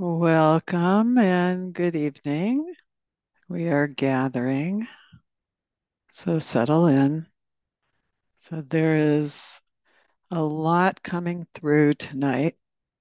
Welcome and good evening. We are gathering, so settle in. So there is a lot coming through tonight.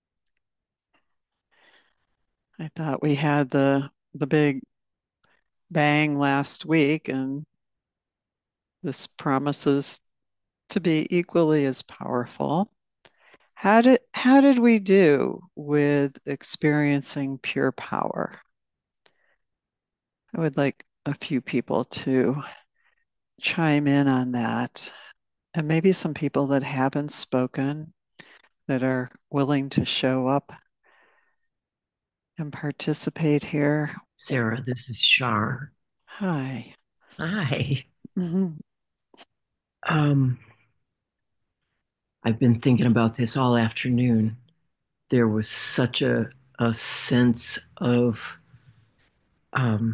I thought we had the big bang last week, and this promises to be equally as powerful. How did we do with experiencing pure power? I would like a few people to chime in on that. And maybe some people that haven't spoken that are willing to show up and participate here. Sarah, this is Shar. Hi. Hi. Mhm. Um, I've been thinking about this all afternoon. There was such a sense of um,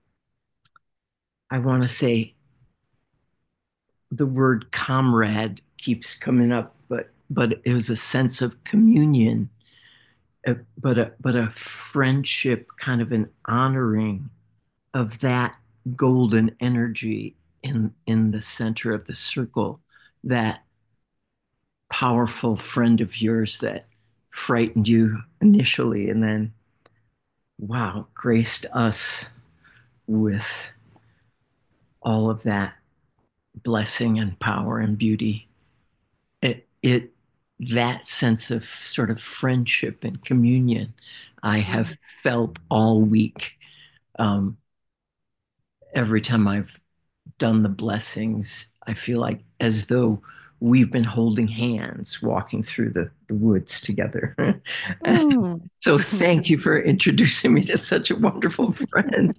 I want to say the word comrade keeps coming up, but it was a sense of communion, but a friendship, kind of an honoring of that golden energy in the center of the circle, that powerful friend of yours that frightened you initially and then, wow, graced us with all of that blessing and power and beauty. It that sense of sort of friendship and communion I have Mhm. felt all week. Um, every time I've done the blessings, I feel like as though we've been holding hands walking through the woods together. Mm. So thank you for introducing me to such a wonderful friend.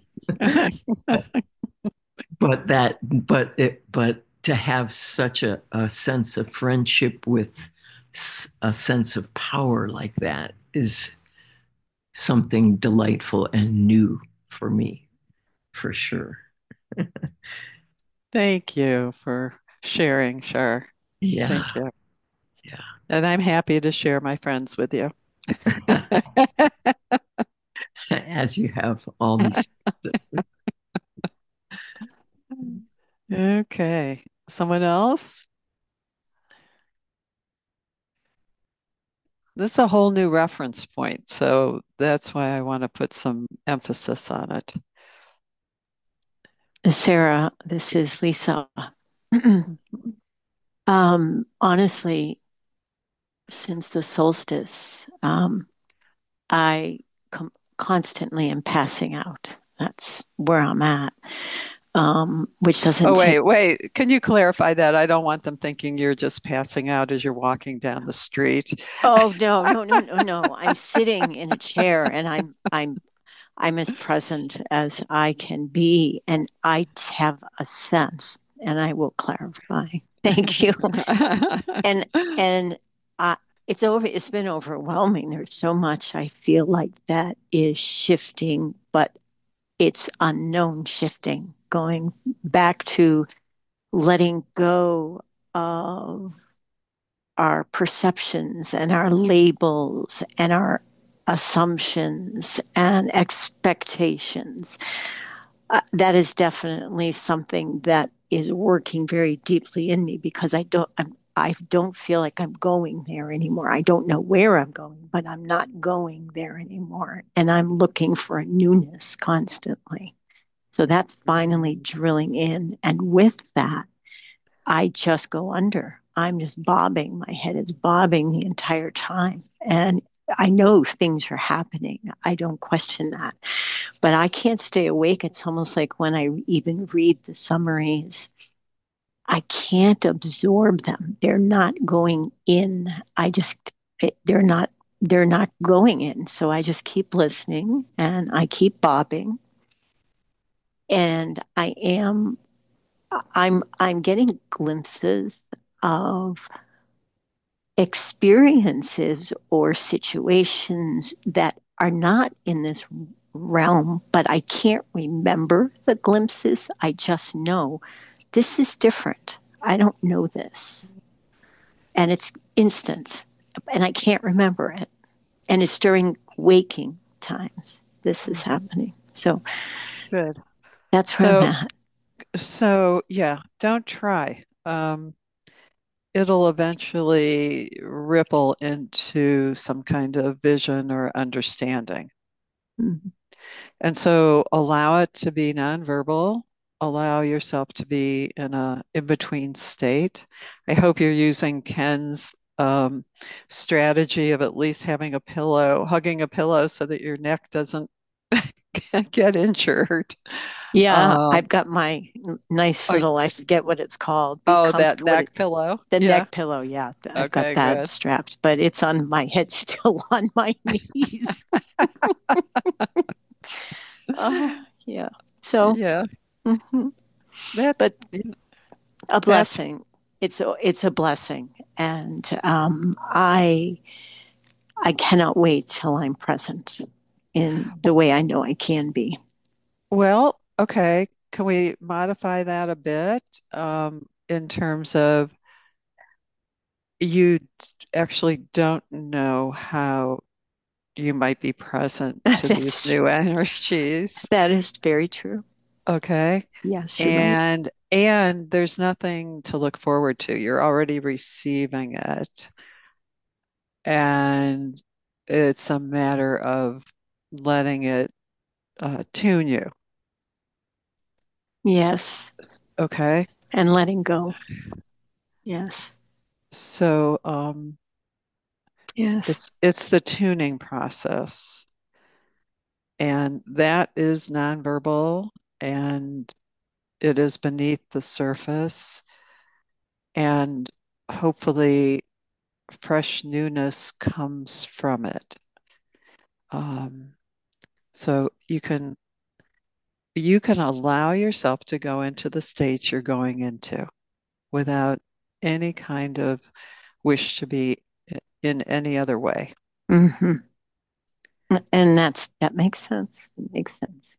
But to have such a sense of friendship with a sense of power like that is something delightful and new for me, for sure. Thank you for sharing, Shar. Yeah, Thank you. yeah. And I'm happy to share my friends with you. As you have all these. Okay. Someone else? This is a whole new reference point, so that's why I want to put some emphasis on it. Sarah, this is Lisa. Honestly, since the solstice, I constantly am passing out. That's where I'm at, which doesn't Oh, take. wait. Can you clarify that? I don't want them thinking you're just passing out as you're walking down the street. Oh no, no, no, no, no! I'm sitting in a chair, and I'm as present as I can be, and I have a sense, and I will clarify. Thank you. And and I, it's been overwhelming. There's so much I feel like that is shifting, but it's unknown shifting, going back to letting go of our perceptions and our labels and our assumptions and expectations. That is definitely something that is working very deeply in me because I don't feel like I'm going there anymore. I don't know where I'm going, but I'm not going there anymore. And I'm looking for a newness constantly. So that's finally drilling in. And with that, I just go under. I'm just bobbing. My head is bobbing the entire time. And I know things are happening. I don't question that. But I can't stay awake. It's almost like when I even read the summaries, I can't absorb them. They're not going in. They're not going in. So I just keep listening and I keep bobbing. And I'm getting glimpses of experiences or situations that are not in this realm, but I can't remember the glimpses. I just know this is different. I don't know this. And it's instant, and I can't remember it. And it's during waking. times this is Hmm. happening. So Good. that's where I'm So, at. so yeah, don't try. It'll eventually ripple into some kind of vision or understanding. Mhm. And so allow it to be nonverbal. Allow yourself to be in a in-between state. I hope you're using Ken's strategy of at least having a pillow, hugging a pillow so that your neck doesn't get injured. Yeah, Um, I've got my nice oh, little, I forget what it's called. Be oh, that comfortable. What neck it, pillow. the Yeah. neck pillow. Yeah, I've got Okay, that good. strapped, but it's on my head, still on my knees. Oh, yeah. So, Yeah. mhm. That But a that's blessing. It's a blessing, and I cannot wait till I'm present in the way I know I can be. well, okay. Can we modify that a bit in terms of you actually don't know how you might be present to these That's new energies. that is very true. Okay. Yes, you're right. And there's nothing to look forward to. You're already receiving it. And it's a matter of letting it tune you. Yes, Okay. and letting go. Yes, So yes. it's the tuning process. And that is nonverbal and it is beneath the surface. And hopefully fresh newness comes from it. Um, so you can allow yourself to go into the states you're going into without any kind of wish to be in any other way. Hmm. And that makes sense. It makes sense.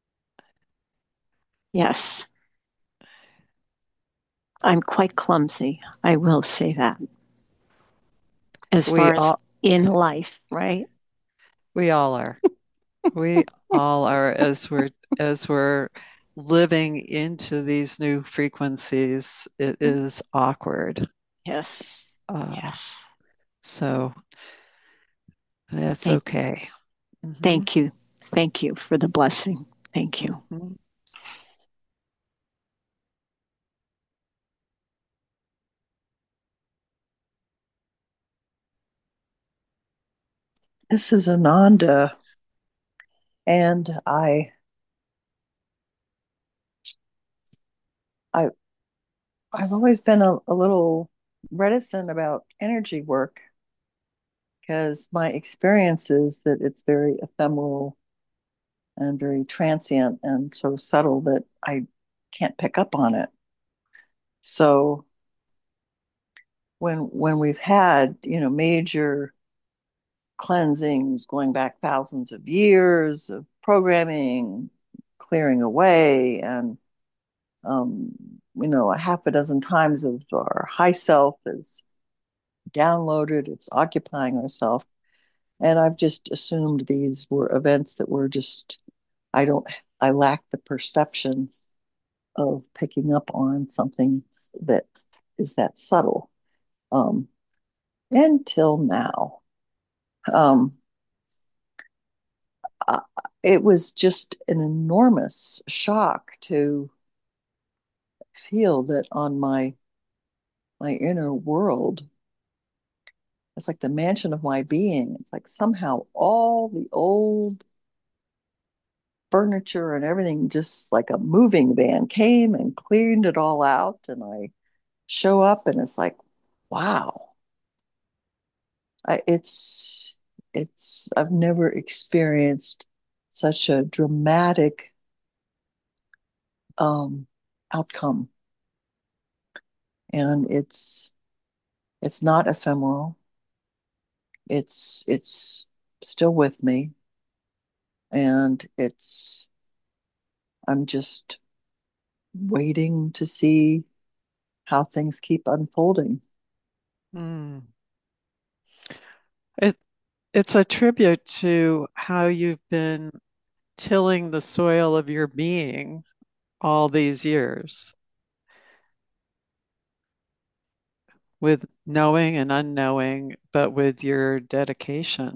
Yes, I'm quite clumsy. I will say that. As We far as all in life, right? we all are. We all are as we're living into these new frequencies, it is awkward. Yes, Um, yes. so that's Thank, okay. Hmm. thank you, thank you for the blessing. Thank you. Hmm. This is Ananda, and I I've always been a little reticent about energy work because my experience is that it's very ephemeral and very transient and so subtle that I can't pick up on it. So when we've had, major cleansings going back thousands of years of programming, clearing away, and um, a half a dozen times of our high self is downloaded, it's occupying ourself. And I've just assumed these were events that were just, I don't, I lack the perception of picking up on something that is that subtle um, until now. Um, uh, it was just an enormous shock to feel that on my inner world, it's like the mansion of my being. It's like somehow all the old furniture and everything, just like a moving van, came and cleaned it all out. And I show up and it's like, wow, I, I've never experienced such a dramatic um, outcome. And it's not ephemeral. It's still with me. And I'm just waiting to see how things keep unfolding. Mm. It, it's a tribute to how you've been tilling the soil of your being all these years with knowing and unknowing, but with your dedication.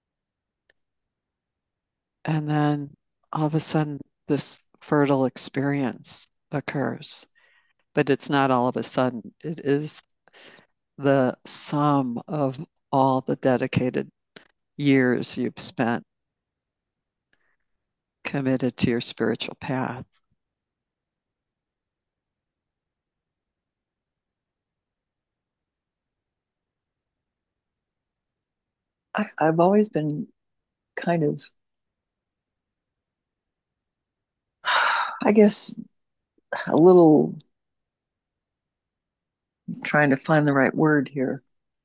And then all of a sudden, this fertile experience occurs. But it's not all of a sudden, it is the sum of all the dedicated years you've spent committed to your spiritual path. I've always been kind of, I guess, a little trying to find the right word here.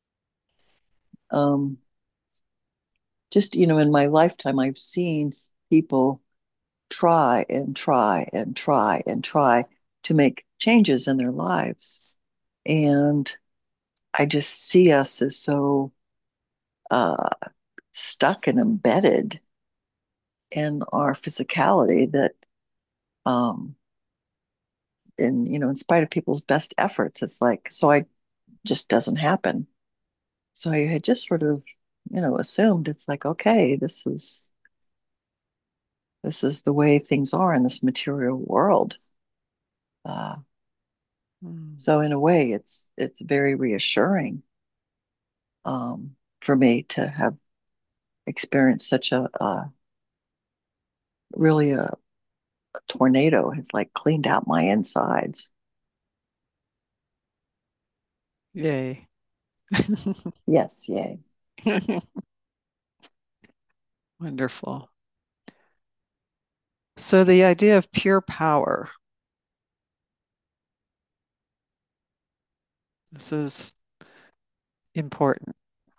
Um, just, in my lifetime, I've seen people try and try and try and try to make changes in their lives. And I just see us as so uh, stuck and embedded in our physicality that, um, in spite of people's best efforts, it's like, so I just doesn't happen. So I had just sort of, assumed it's like, okay, this is the way things are in this material world. Uh, Mm. so in a way, it's very reassuring for me to have experienced such a really a tornado has like cleaned out my insides. Yay. Yes, yay. Wonderful. So the idea of pure power, this is important.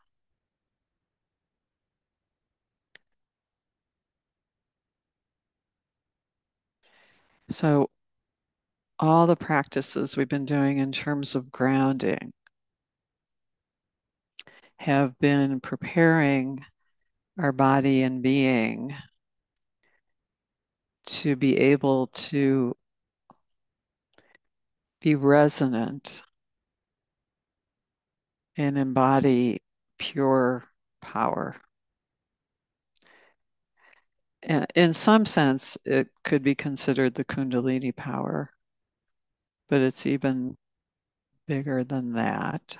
So all the practices we've been doing in terms of grounding have been preparing our body and being to be able to be resonant and embody pure power. And in some sense, it could be considered the Kundalini power, but it's even bigger than that.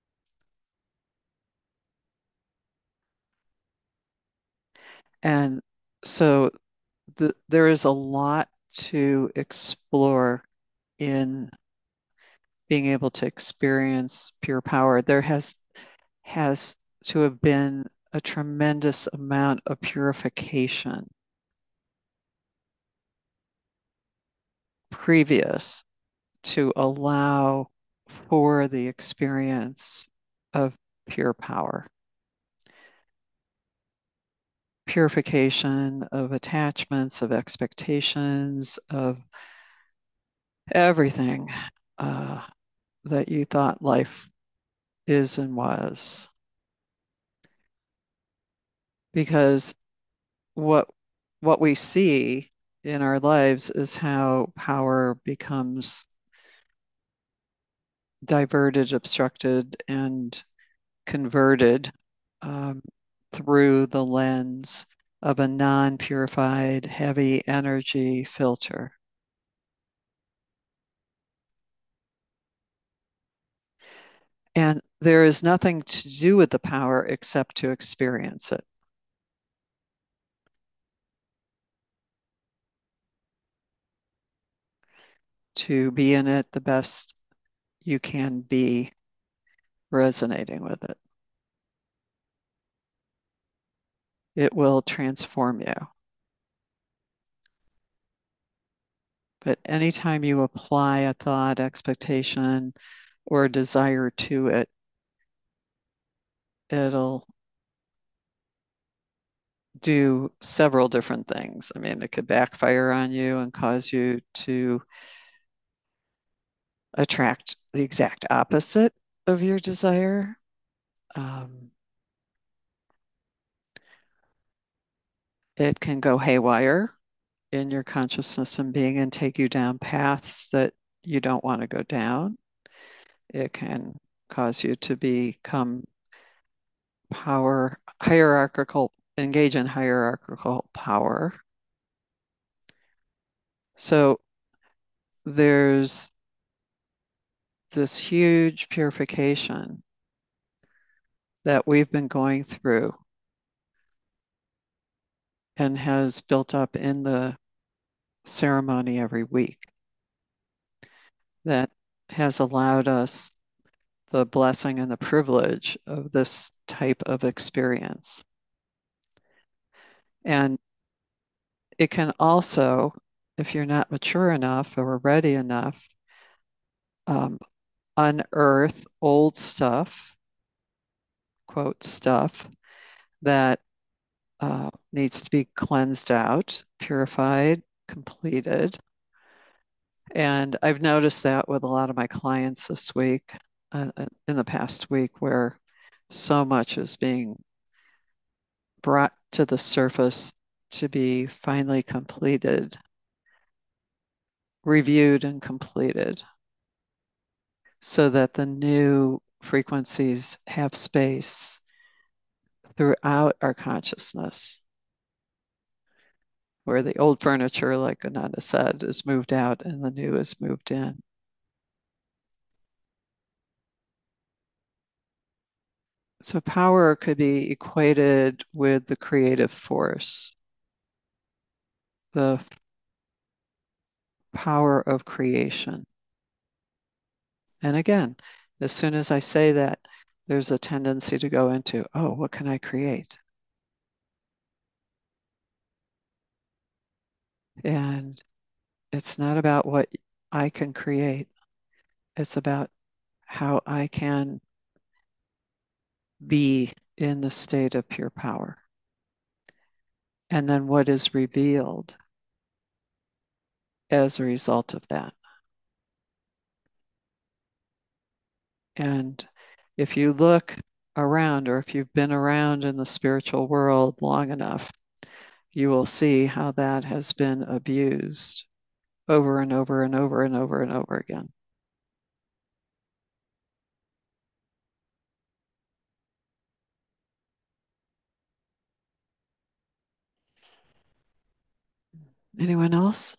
And so there is a lot to explore in being able to experience pure power. There has to have been a tremendous amount of purification previous to allow for the experience of pure power. Purification of attachments, of expectations, of everything uh, that you thought life is and was. Because what what we see in our lives is how power becomes diverted, obstructed, and converted um, through the lens of a non-purified heavy energy filter. And there is nothing to do with the power except to experience it, to be in it the best you can be, resonating with it. It will transform you. But anytime you apply a thought, expectation, or desire to it, it'll do several different things. I mean, it could backfire on you and cause you to attract the exact opposite of your desire. Um, It can go haywire in your consciousness and being and take you down paths that you don't want to go down. It can cause you to become engage in hierarchical power. So there's this huge purification that we've been going through and has built up in the ceremony every week that has allowed us the blessing and the privilege of this type of experience. And it can also, if you're not mature enough or ready enough, unearth old stuff, quote, stuff that needs to be cleansed out, purified, completed. And I've noticed that with a lot of my clients this week, in the past week, where so much is being brought to the surface to be finally completed, reviewed and completed, so that the new frequencies have space throughout our consciousness, where the old furniture, like Ananda said, is moved out and the new is moved in. So power could be equated with the creative force, the power of creation. And again, as soon as I say that, there's a tendency to go into, oh, what can I create? And it's not about what I can create. It's about how I can be in the state of pure power. And then what is revealed as a result of that. And if you look around, or if you've been around in the spiritual world long enough, you will see how that has been abused over and over and over and over and over again. Anyone else?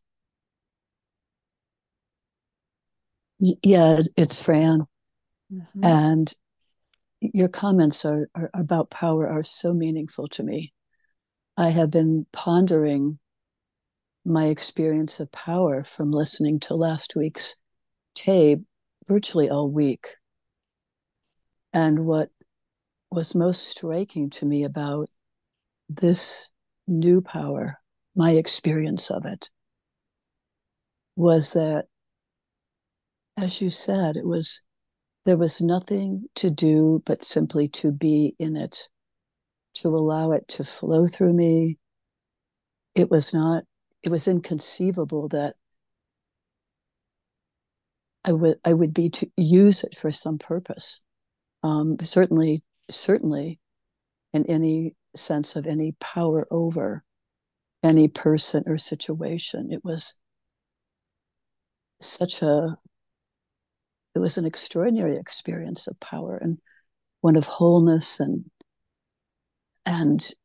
Yeah, it's Fran. Mm-hmm. And your comments are about power are so meaningful to me. I have been pondering my experience of power from listening to last week's tape virtually all week. And what was most striking to me about this new power, my experience of it, was that, as you said, there was nothing to do but simply to be in it, to allow it to flow through me. It was inconceivable that I would be to use it for some purpose. Certainly in any sense of any power over any person or situation. It was an extraordinary experience of power, and one of wholeness and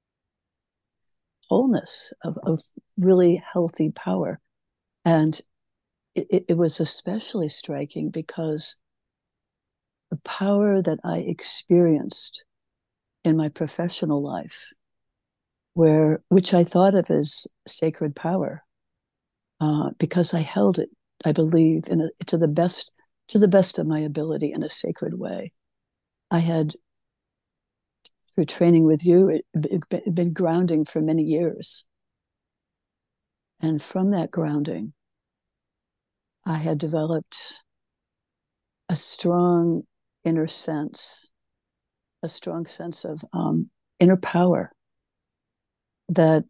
wholeness of really healthy power. And it was especially striking because the power that I experienced in my professional life, which I thought of as sacred power, because I held it, I believe, to the best of my ability in a sacred way. I had, through training with you, been grounding for many years. And from that grounding, I had developed a strong inner sense, a strong sense of inner power that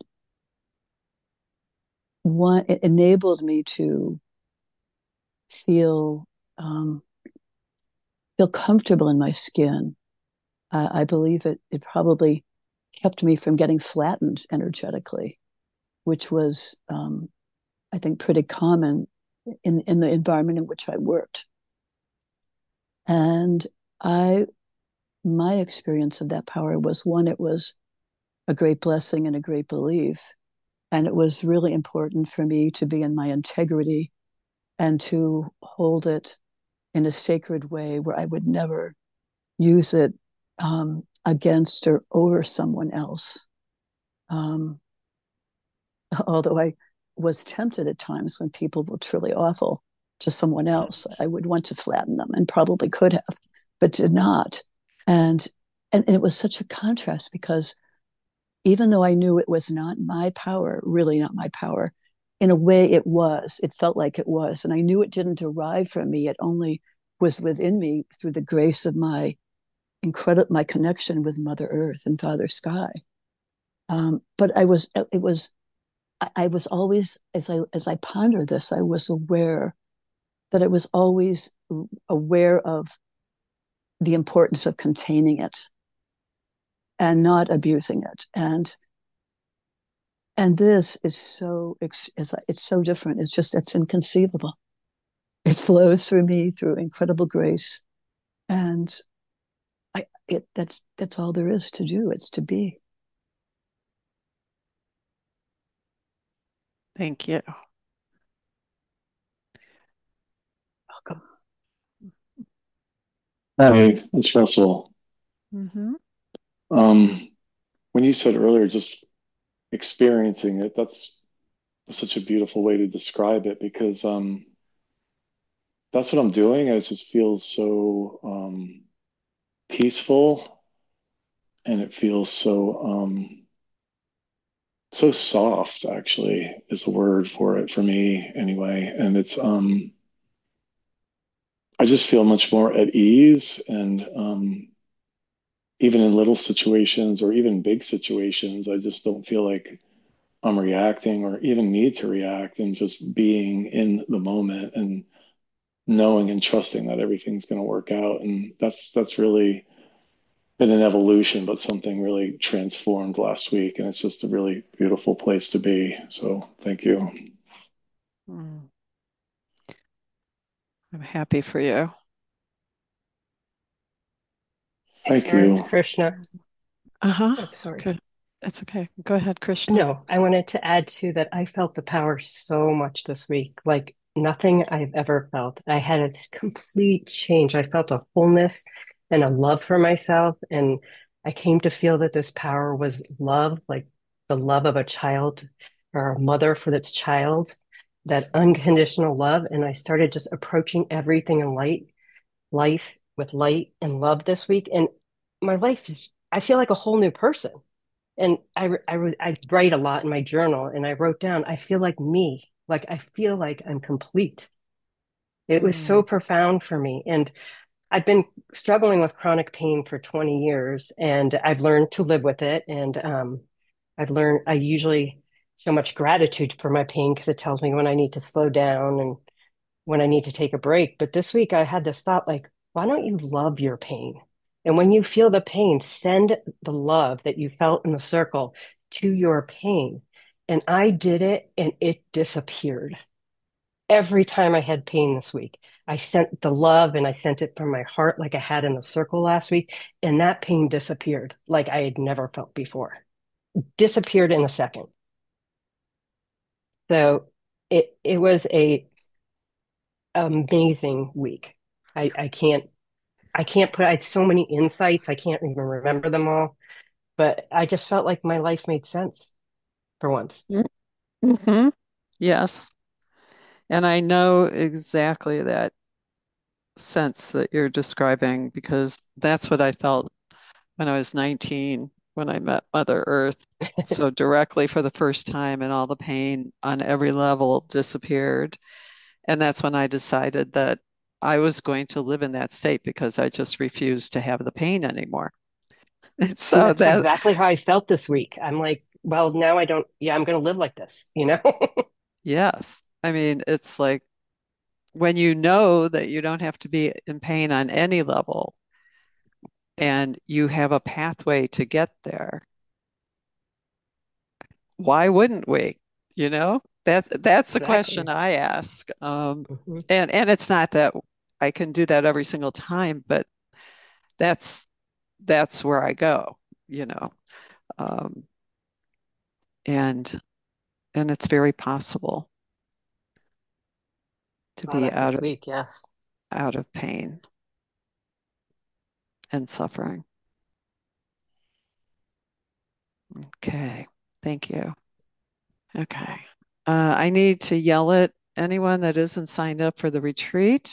it enabled me to feel comfortable in my skin. I believe it probably kept me from getting flattened energetically, which was, I think, pretty common in the environment in which I worked. And my experience of that power was one, it was a great blessing and a great belief. And it was really important for me to be in my integrity and to hold it in a sacred way where I would never use it against or over someone else. Um, Although I was tempted at times when people were truly awful to someone else, I would want to flatten them and probably could have, but did not. And and it was such a contrast because even though I knew it was not my power, really not my power, in a way it was. It felt like it was. And I knew it didn't derive from me. It only was within me through the grace of my connection with Mother Earth and Father Sky. But I was always, as I pondered this, I was aware that I was always aware of the importance of containing it and not abusing it. And this is it's so different. It's inconceivable. It flows through me through incredible grace, and that's all there is to do. It's to be. Thank you. Welcome. Hi, it's Russell. Mm-hmm. Um, when you said earlier, just experiencing it, that's such a beautiful way to describe it because that's what I'm doing. And it just feels so peaceful and it feels so soft, actually, is the word for it for me anyway. And it's I just feel much more at ease and even in little situations or even big situations, I just don't feel like I'm reacting or even need to react and just being in the moment and knowing and trusting that everything's going to work out. And that's really been an evolution, but something really transformed last week. And it's just a really beautiful place to be. So thank you. Mm. I'm happy for you. Thank Sarah, it's you. Krishna. Uh-huh. Oh, sorry. Good. That's okay. Go ahead, Krishna. No, I wanted to add to that. I felt the power so much this week, like nothing I've ever felt. I had a complete change. I felt a wholeness and a love for myself. And I came to feel that this power was love, like the love of a child or a mother for its child, that unconditional love. And I started just approaching everything in life with light and love this week. And my life is, I feel like a whole new person. And I write a lot in my journal and I wrote down, I feel like me, like I feel like I'm complete. It was so Mm. profound for me. And I've been struggling with chronic pain for 20 years and I've learned to live with it. And I've learned I usually show much gratitude for my pain because it tells me when I need to slow down and when I need to take a break. But this week I had this thought like, why don't you love your pain? And when you feel the pain, send the love that you felt in the circle to your pain. And I did it and it disappeared. Every time I had pain this week, I sent the love and I sent it from my heart like I had in the circle last week. And that pain disappeared like I had never felt before. Disappeared in a second. So it was a amazing week. I can't put, I had so many insights. I can't even remember them all, but I just felt like my life made sense for once. Mm-hmm. Yes. And I know exactly that sense that you're describing because that's what I felt when I was 19 when I met Mother Earth so directly for the first time, and all the pain on every level disappeared. And that's when I decided that I was going to live in that state because I just refused to have the pain anymore. And And so that's that, exactly how I felt this week. I'm like, well, now I don't, yeah, I'm going to live like this, you know? yes, I mean, it's like when you know that you don't have to be in pain on any level and you have a pathway to get there, why wouldn't we? You know, that's the question Exactly. I ask. Hmm. And it's not that I can do that every single time, but that's that's where I go, you know. Um, and and it's very possible to Wow, be that's a sweet, yes. out of pain and suffering. Okay, thank you. Okay. I need to yell at anyone that isn't signed up for the retreat.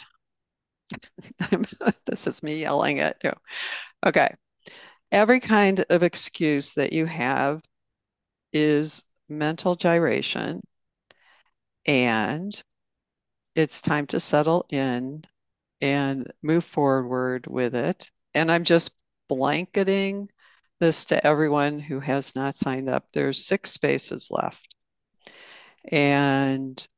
This is me yelling at you. Okay. Every kind of excuse that you have is mental gyration, and it's time to settle in and move forward with it. And I'm just blanketing this to everyone who has not signed up. There's 6 spaces left. And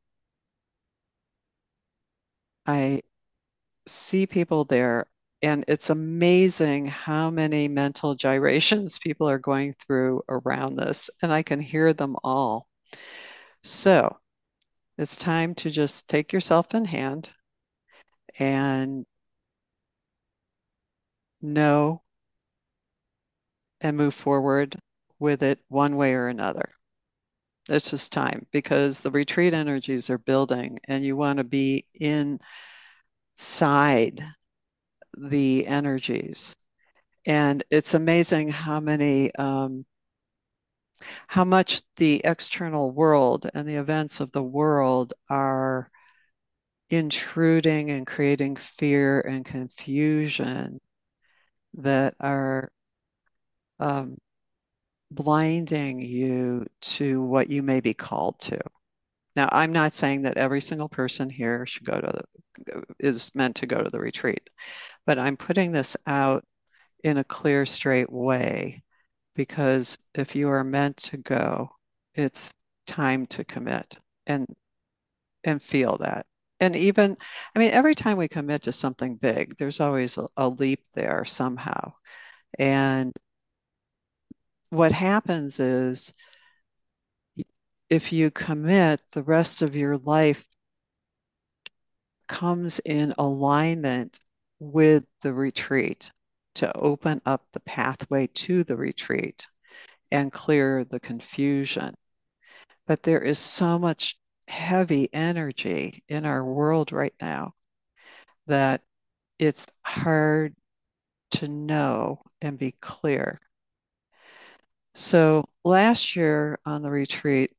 I see people there, and it's amazing how many mental gyrations people are going through around this, and I can hear them all. So it's time to just take yourself in hand and know and move forward with it one way or another. It's just time because the retreat energies are building and you want to be inside the energies. And it's amazing how much the external world and the events of the world are intruding and creating fear and confusion that are um, blinding you to what you may be called to. Now, I'm not saying that every single person here should is meant to go to the retreat, but I'm putting this out in a clear, straight way because if you are meant to go, it's time to commit and and feel that. And even, I mean, every time we commit to something big, there's always a leap there somehow. And what happens is if you commit, the rest of your life comes in alignment with the retreat to open up the pathway to the retreat and clear the confusion. But there is so much heavy energy in our world right now that it's hard to know and be clear. So last year on the retreat,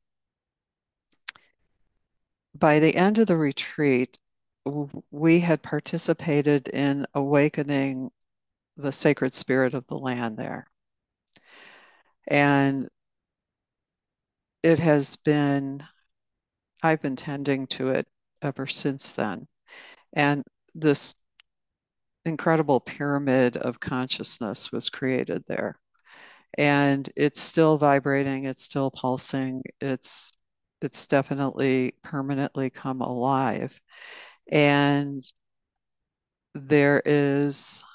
by the end of the retreat, we had participated in awakening the sacred spirit of the land there. And it has been, I've been tending to it ever since then. And this incredible pyramid of consciousness was created there. And it's still vibrating, it's still pulsing, it's definitely permanently come alive. And there is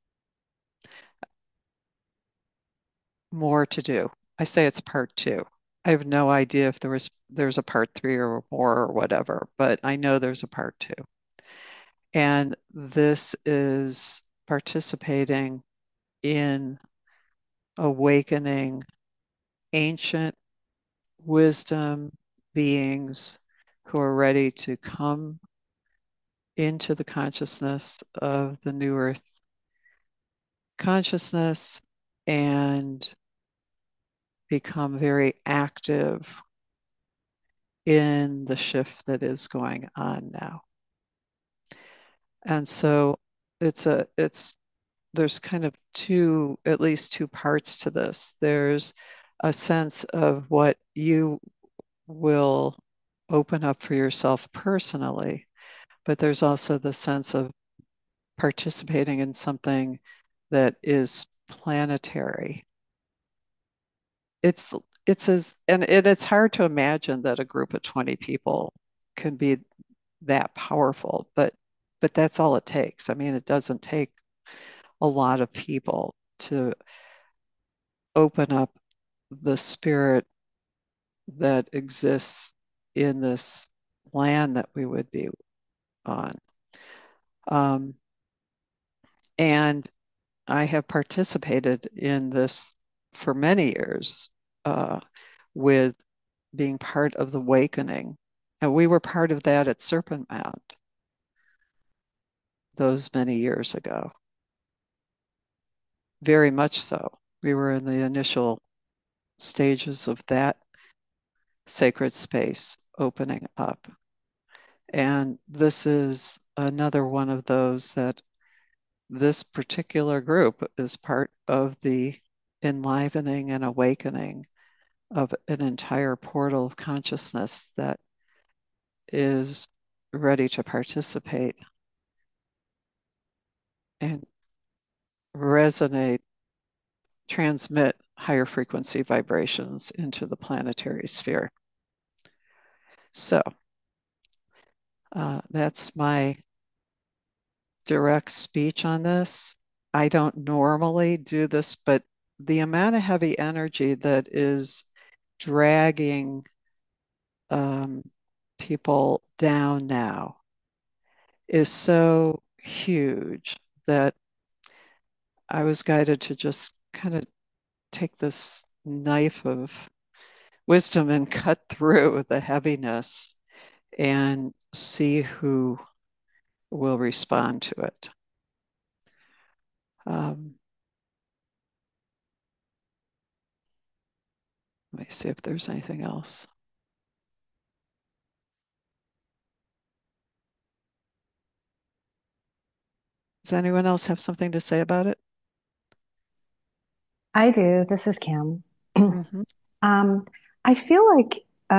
more to do. I say it's part 2. I have no idea if there's a part 3 or more or whatever, but I know there's a part 2. And this is participating in awakening ancient wisdom beings who are ready to come into the consciousness of the new earth consciousness and become very active in the shift that is going on now. And so it's there's kind of at least two parts to this. There's a sense of what you will open up for yourself personally, but there's also the sense of participating in something that is planetary. It's it's hard to imagine that a group of 20 people can be that powerful, but that's all it takes. I mean, it doesn't take a lot of people to open up the spirit that exists in this land that we would be on. Um, and I have participated in this for many years with being part of the awakening. And we were part of that at Serpent Mound those many years ago. Very much so. We were in the initial stages of that sacred space opening up. And this is another one of those that this particular group is part of the enlivening and awakening of an entire portal of consciousness that is ready to participate and resonate, transmit higher frequency vibrations into the planetary sphere. So that's my direct speech on this. I don't normally do this, but the amount of heavy energy that is dragging people down now is so huge that I was guided to just kind of take this knife of wisdom and cut through the heaviness and see who will respond to it. Let me see if there's anything else. Does anyone else have something to say about it? I do. This is Kim. Mm-hmm. I feel like,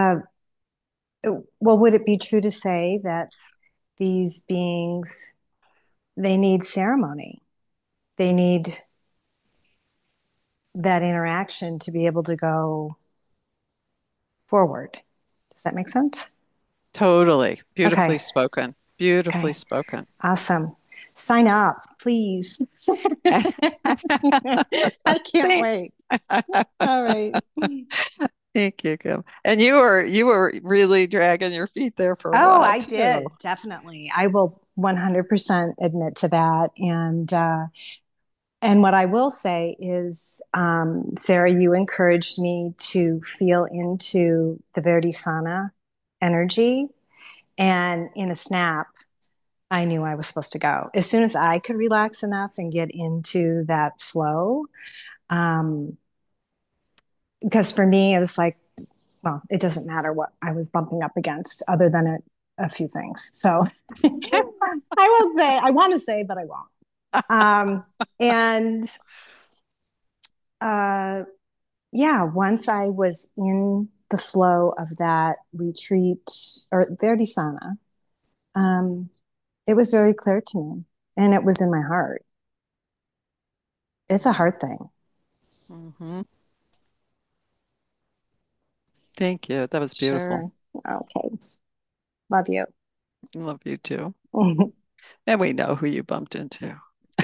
well, would it be true to say that these beings, they need ceremony? They need that interaction to be able to go forward. Does that make sense? Totally. Beautifully Okay. spoken. Beautifully Okay. spoken. Awesome. Sign up, please. I can't wait. All right. Thank you, Kim. And you were really dragging your feet there for a Oh, while I too. did, definitely. I will 100% admit to that. And what I will say is, Sarah, you encouraged me to feel into the Verdisana energy. And in a snap, I knew I was supposed to go. As soon as I could relax enough and get into that flow, because for me, it was like, well, it doesn't matter what I was bumping up against other than a few things. So I won't say, I want to say, but I won't. And yeah, once I was in the flow of that retreat or Verdisana, it was very clear to me and it was in my heart. It's a hard thing. Mm-hmm. Thank you. That was beautiful. Sure. Okay. Love you. Love you too. And we know who you bumped into.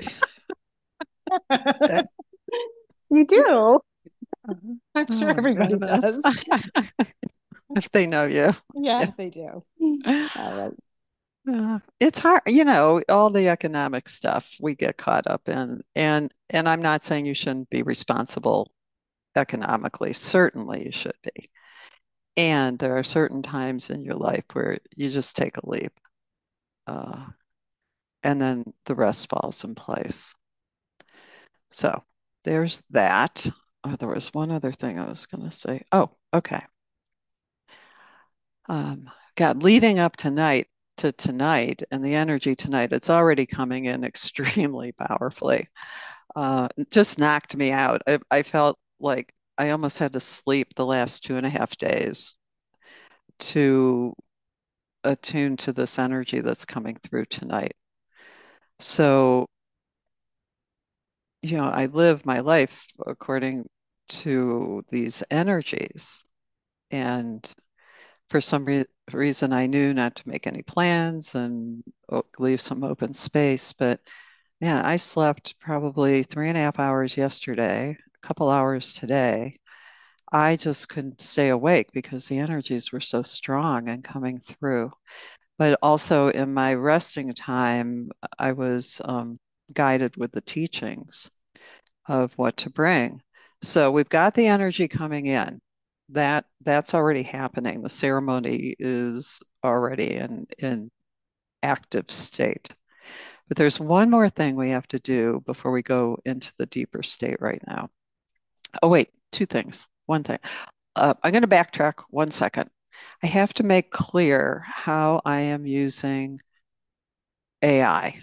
You do. I'm Oh sure my everybody goodness. does. If they know you. Yeah, they do. All right. It's hard, all the economic stuff we get caught up in. And I'm not saying you shouldn't be responsible economically. Certainly you should be. And there are certain times in your life where you just take a leap. And then the rest falls in place. So there's that. Oh, there was one other thing I was going to say. Oh, okay. God, leading up tonight to tonight and the energy tonight, it's already coming in extremely powerfully. Just knocked me out. I felt like I almost had to sleep the last 2.5 days to attune to this energy that's coming through tonight. So, I live my life according to these energies. And for some reason, I knew not to make any plans and leave some open space. But man, I slept probably 3.5 hours yesterday, a couple hours today. I just couldn't stay awake because the energies were so strong and coming through. But also in my resting time, I was guided with the teachings of what to bring. So we've got the energy coming in. That's already happening. The ceremony is already in active state. But there's one more thing we have to do before we go into the deeper state right now. Oh, wait, two things. One thing. I'm going to backtrack 1 second. I have to make clear how I am using AI.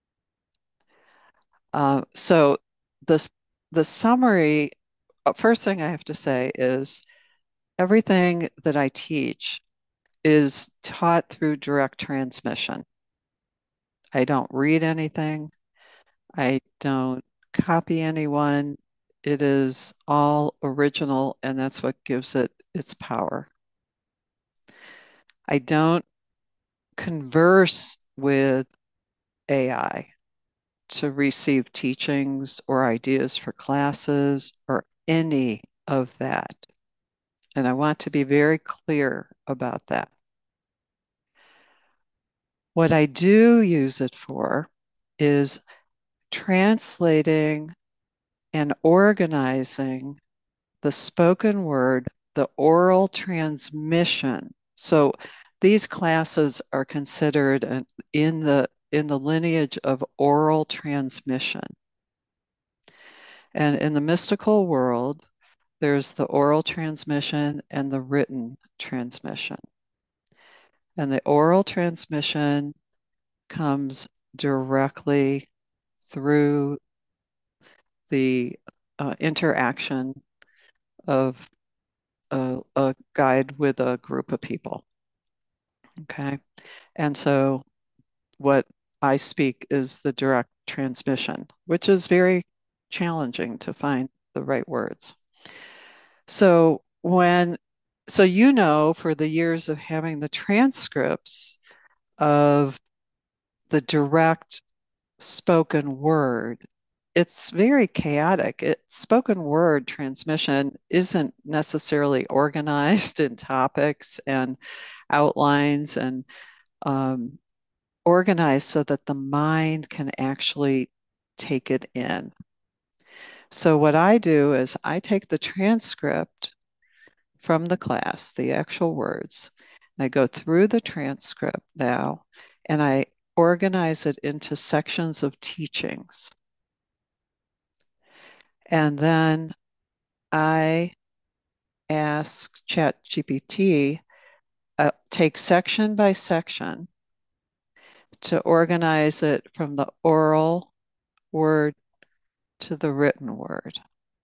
So the the summary, first thing I have to say is everything that I teach is taught through direct transmission. I don't read anything. I don't copy anyone. It is all original, and that's what gives it its power. I don't converse with AI to receive teachings or ideas for classes or any of that. And I want to be very clear about that. What I do use it for is translating and organizing the spoken word, the oral transmission. So these classes are considered in the lineage of oral transmission. And in the mystical world, there's the oral transmission and the written transmission. And the oral transmission comes directly through the interaction of a guide with a group of people. Okay. And so what I speak is the direct transmission, which is very challenging to find the right words. So for the years of having the transcripts of the direct spoken word, it's very chaotic. Spoken word transmission isn't necessarily organized in topics and outlines and um, organized so that the mind can actually take it in. So what I do is I take the transcript from the class, the actual words. I go through the transcript now and I organize it into sections of teachings. And then I ask ChatGPT, take section by section to organize it from the oral word to the written word.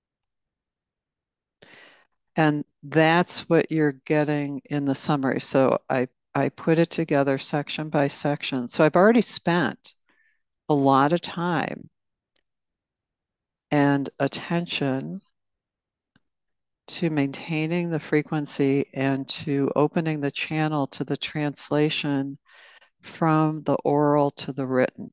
And that's what you're getting in the summary. So I put it together section by section. So I've already spent a lot of time and attention to maintaining the frequency and to opening the channel to the translation from the oral to the written.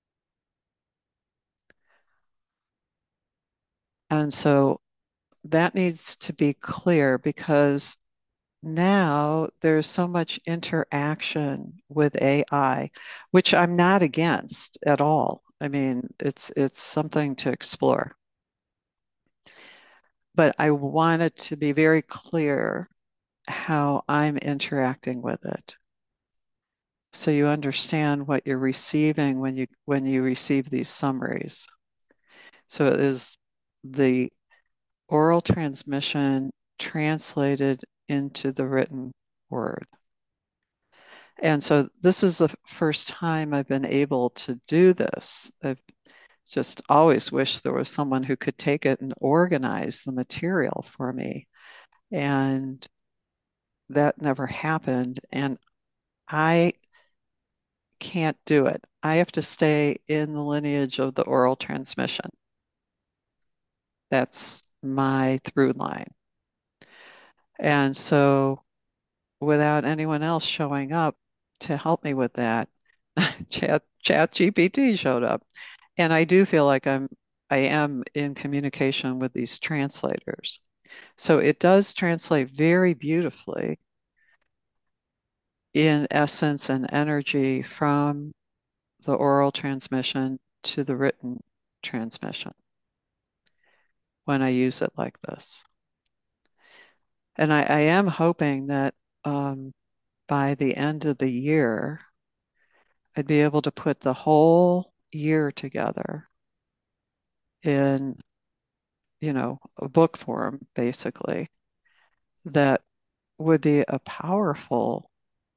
And so that needs to be clear because now there's so much interaction with AI, which I'm not against at all. I mean, it's something to explore. But I wanted to be very clear how I'm interacting with it. So you understand what you're receiving when you receive these summaries. So it is the oral transmission translated into the written word. And so this is the first time I've been able to do this. I've just always wished there was someone who could take it and organize the material for me. And that never happened. And I can't do it. I have to stay in the lineage of the oral transmission. That's my through line. And so without anyone else showing up to help me with that, ChatGPT showed up. And I do feel like I am in communication with these translators. So it does translate very beautifully in essence and energy from the oral transmission to the written transmission when I use it like this. And I am hoping that by the end of the year, I'd be able to put the whole year together in, a book form, basically, that would be a powerful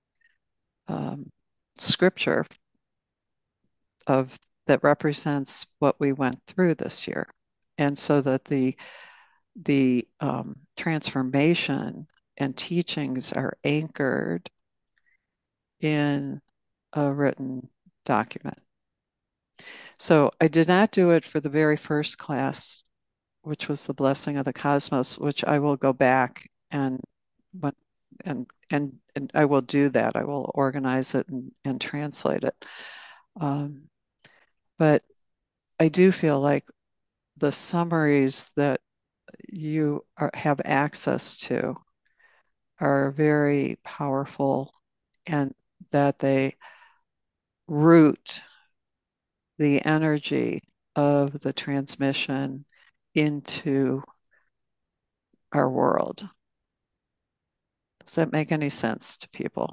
scripture of that represents what we went through this year. And so that the transformation and teachings are anchored in a written document. So I did not do it for the very first class, which was the Blessing of the Cosmos, which I will go back and and I will do that. I will organize it and translate it. But I do feel like the summaries that have access to are very powerful and that they root the energy of the transmission into our world. Does that make any sense to people?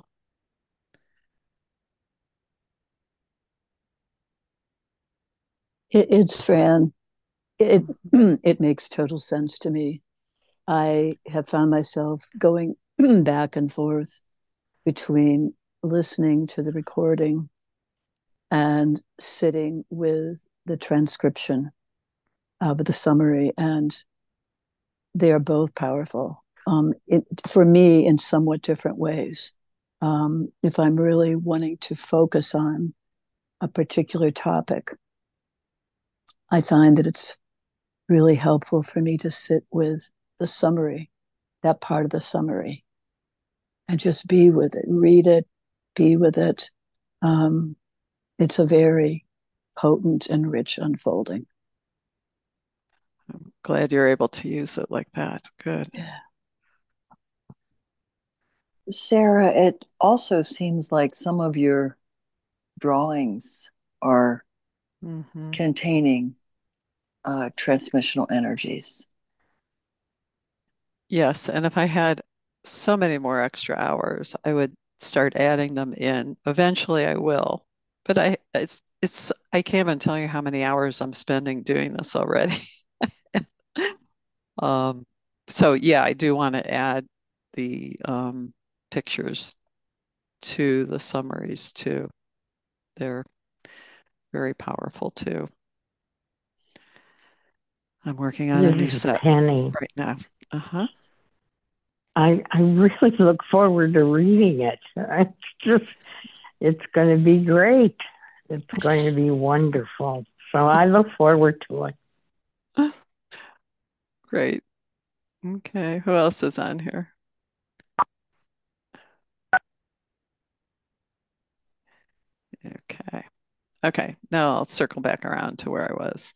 It's Fran. It makes total sense to me. I have found myself going back and forth between listening to the recording and sitting with the transcription of the summary, and they are both powerful. For me, in somewhat different ways. If I'm really wanting to focus on a particular topic, I find that it's really helpful for me to sit with the summary, that part of the summary, and just be with it, read it, be with it. It's a very potent and rich unfolding. I'm glad you're able to use it like that. Good. Yeah. Sarah, it also seems like some of your drawings are containing transmissional energies. Yes, and if I had so many more extra hours, I would start adding them in. Eventually I will. But I can't even tell you how many hours I'm spending doing this already. So yeah, I do want to add the pictures to the summaries too. They're very powerful too. I'm working on a new This is set Penny. right now. Uh-huh. I really look forward to reading it. It's going to be great. It's going to be wonderful. So I look forward to it. Great. Okay, who else is on here? Okay. Okay, now I'll circle back around to where I was.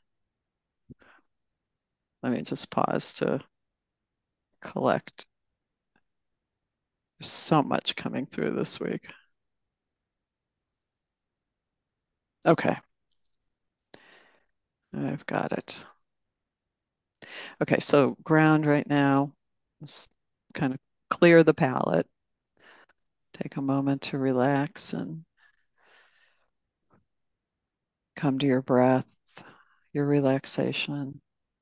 Let me just pause to collect. There's so much coming through this week. Okay. I've got it. Okay, so ground right now. Just kind of clear the palate. Take a moment to relax and come to your breath, your relaxation.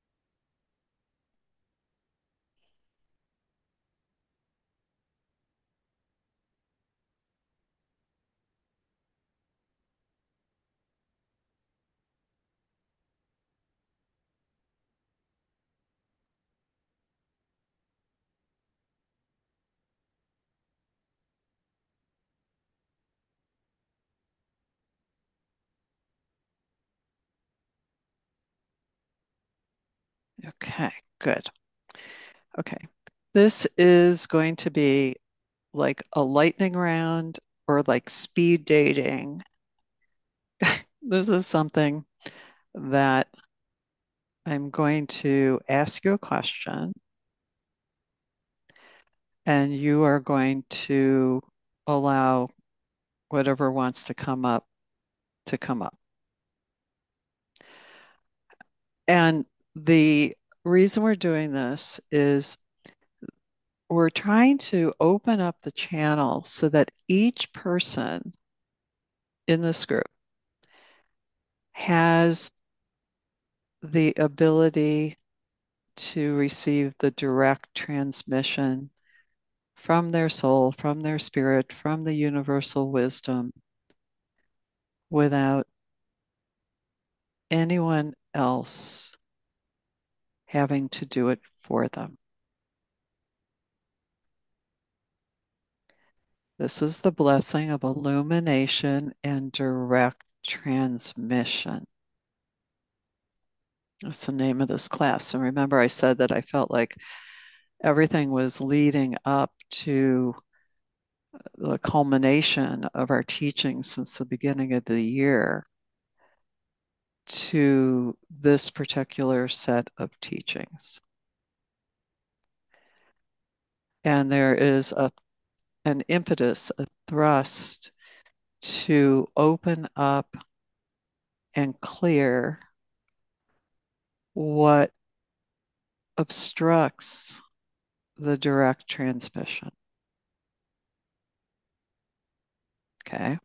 Okay, good. Okay, this is going to be like a lightning round or like speed dating. This is something that I'm going to ask you a question and you are going to allow whatever wants to come up to come up. And the reason we're doing this is we're trying to open up the channel so that each person in this group has the ability to receive the direct transmission from their soul, from their spirit, from the universal wisdom without anyone else having to do it for them. This is the blessing of illumination and direct transmission. That's the name of this class. And remember, I said that I felt like everything was leading up to the culmination of our teaching since the beginning of the year to this particular set of teachings. And there is an impetus, a thrust to open up and clear what obstructs the direct transmission. Okay.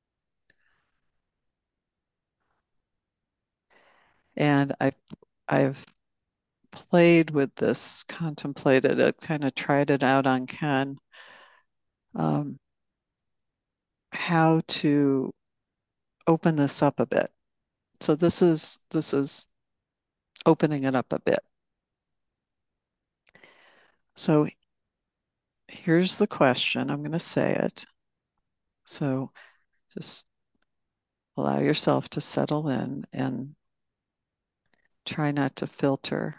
And I've played with this, contemplated it, kind of tried it out on Ken, how to open this up a bit. So this is opening it up a bit. So here's the question. I'm going to say it. So just allow yourself to settle in and try not to filter.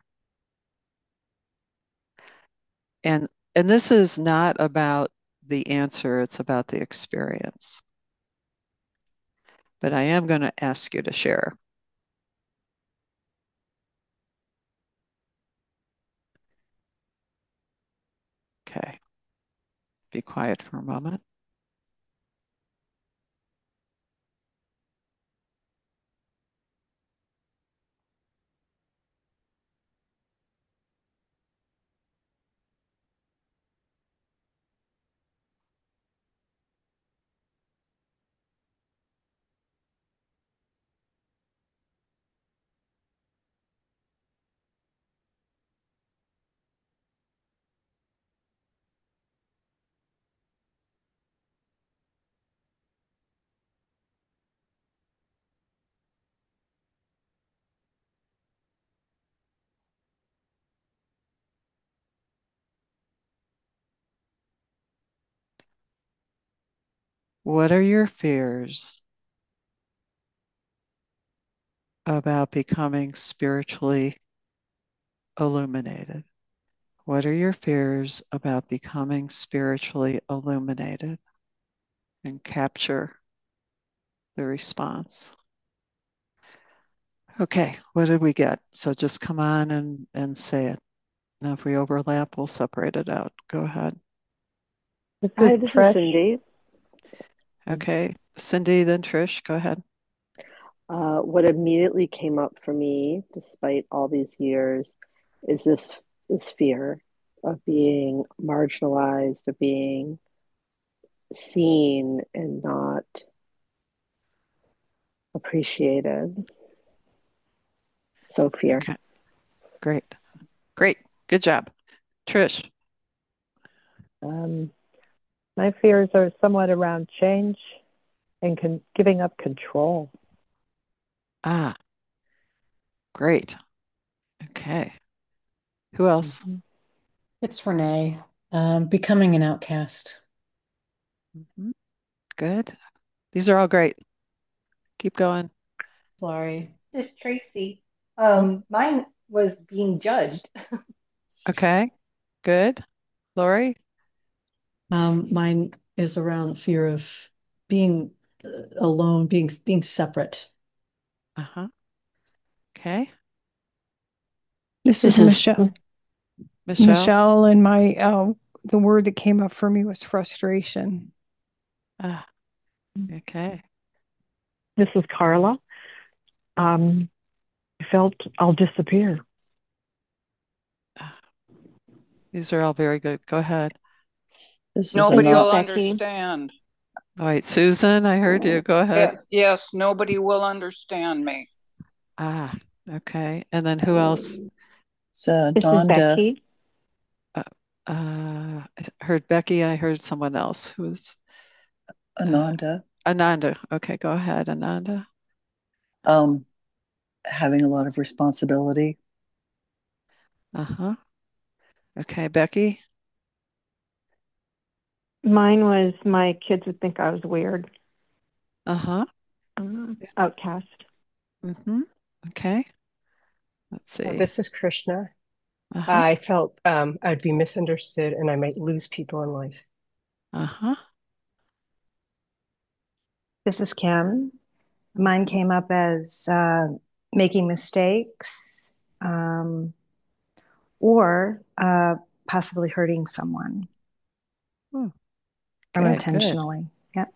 And this is not about the answer, it's about the experience. But I am going to ask you to share. Okay. Be quiet for a moment. What are your fears about becoming spiritually illuminated? What are your fears about becoming spiritually illuminated? And capture the response. Okay, what did we get? So just come on and say it. Now, if we overlap, we'll separate it out. Go ahead. Hi, this is Cindy. Okay, Cindy, then Trish, go ahead. What immediately came up for me, despite all these years, is this fear of being marginalized, of being seen and not appreciated. So fear. Okay, great. Good job. Trish. My fears are somewhat around change and giving up control. Ah, great. Okay. Who else? It's Renee. Becoming an outcast. Good. These are all great. Keep going. Sorry. This is Tracy. Mine was being judged. Okay, good. Lori? Mine is around fear of being alone, being separate. Uh-huh. Okay. This is Michelle. Michelle, And my the word that came up for me was frustration. Ah, okay. This is Carla. I felt I'll disappear. These are all very good. Go ahead. Nobody will understand. All right, Susan, I heard you. Go ahead. Yes, nobody will understand me. Ah, okay. And then who else? So This is Becky. I heard Becky and I heard someone else. Who's Ananda. Ananda. Okay, go ahead, Ananda. Having a lot of responsibility. Uh-huh. Okay, Becky. Mine was my kids would think I was weird. Uh-huh. Outcast. Mm-hmm. Okay. Let's see. This is Krishna. Uh-huh. I felt I'd be misunderstood and I might lose people in life. Uh-huh. This is Kim. Mine came up as making mistakes or possibly hurting someone unintentionally. Yep.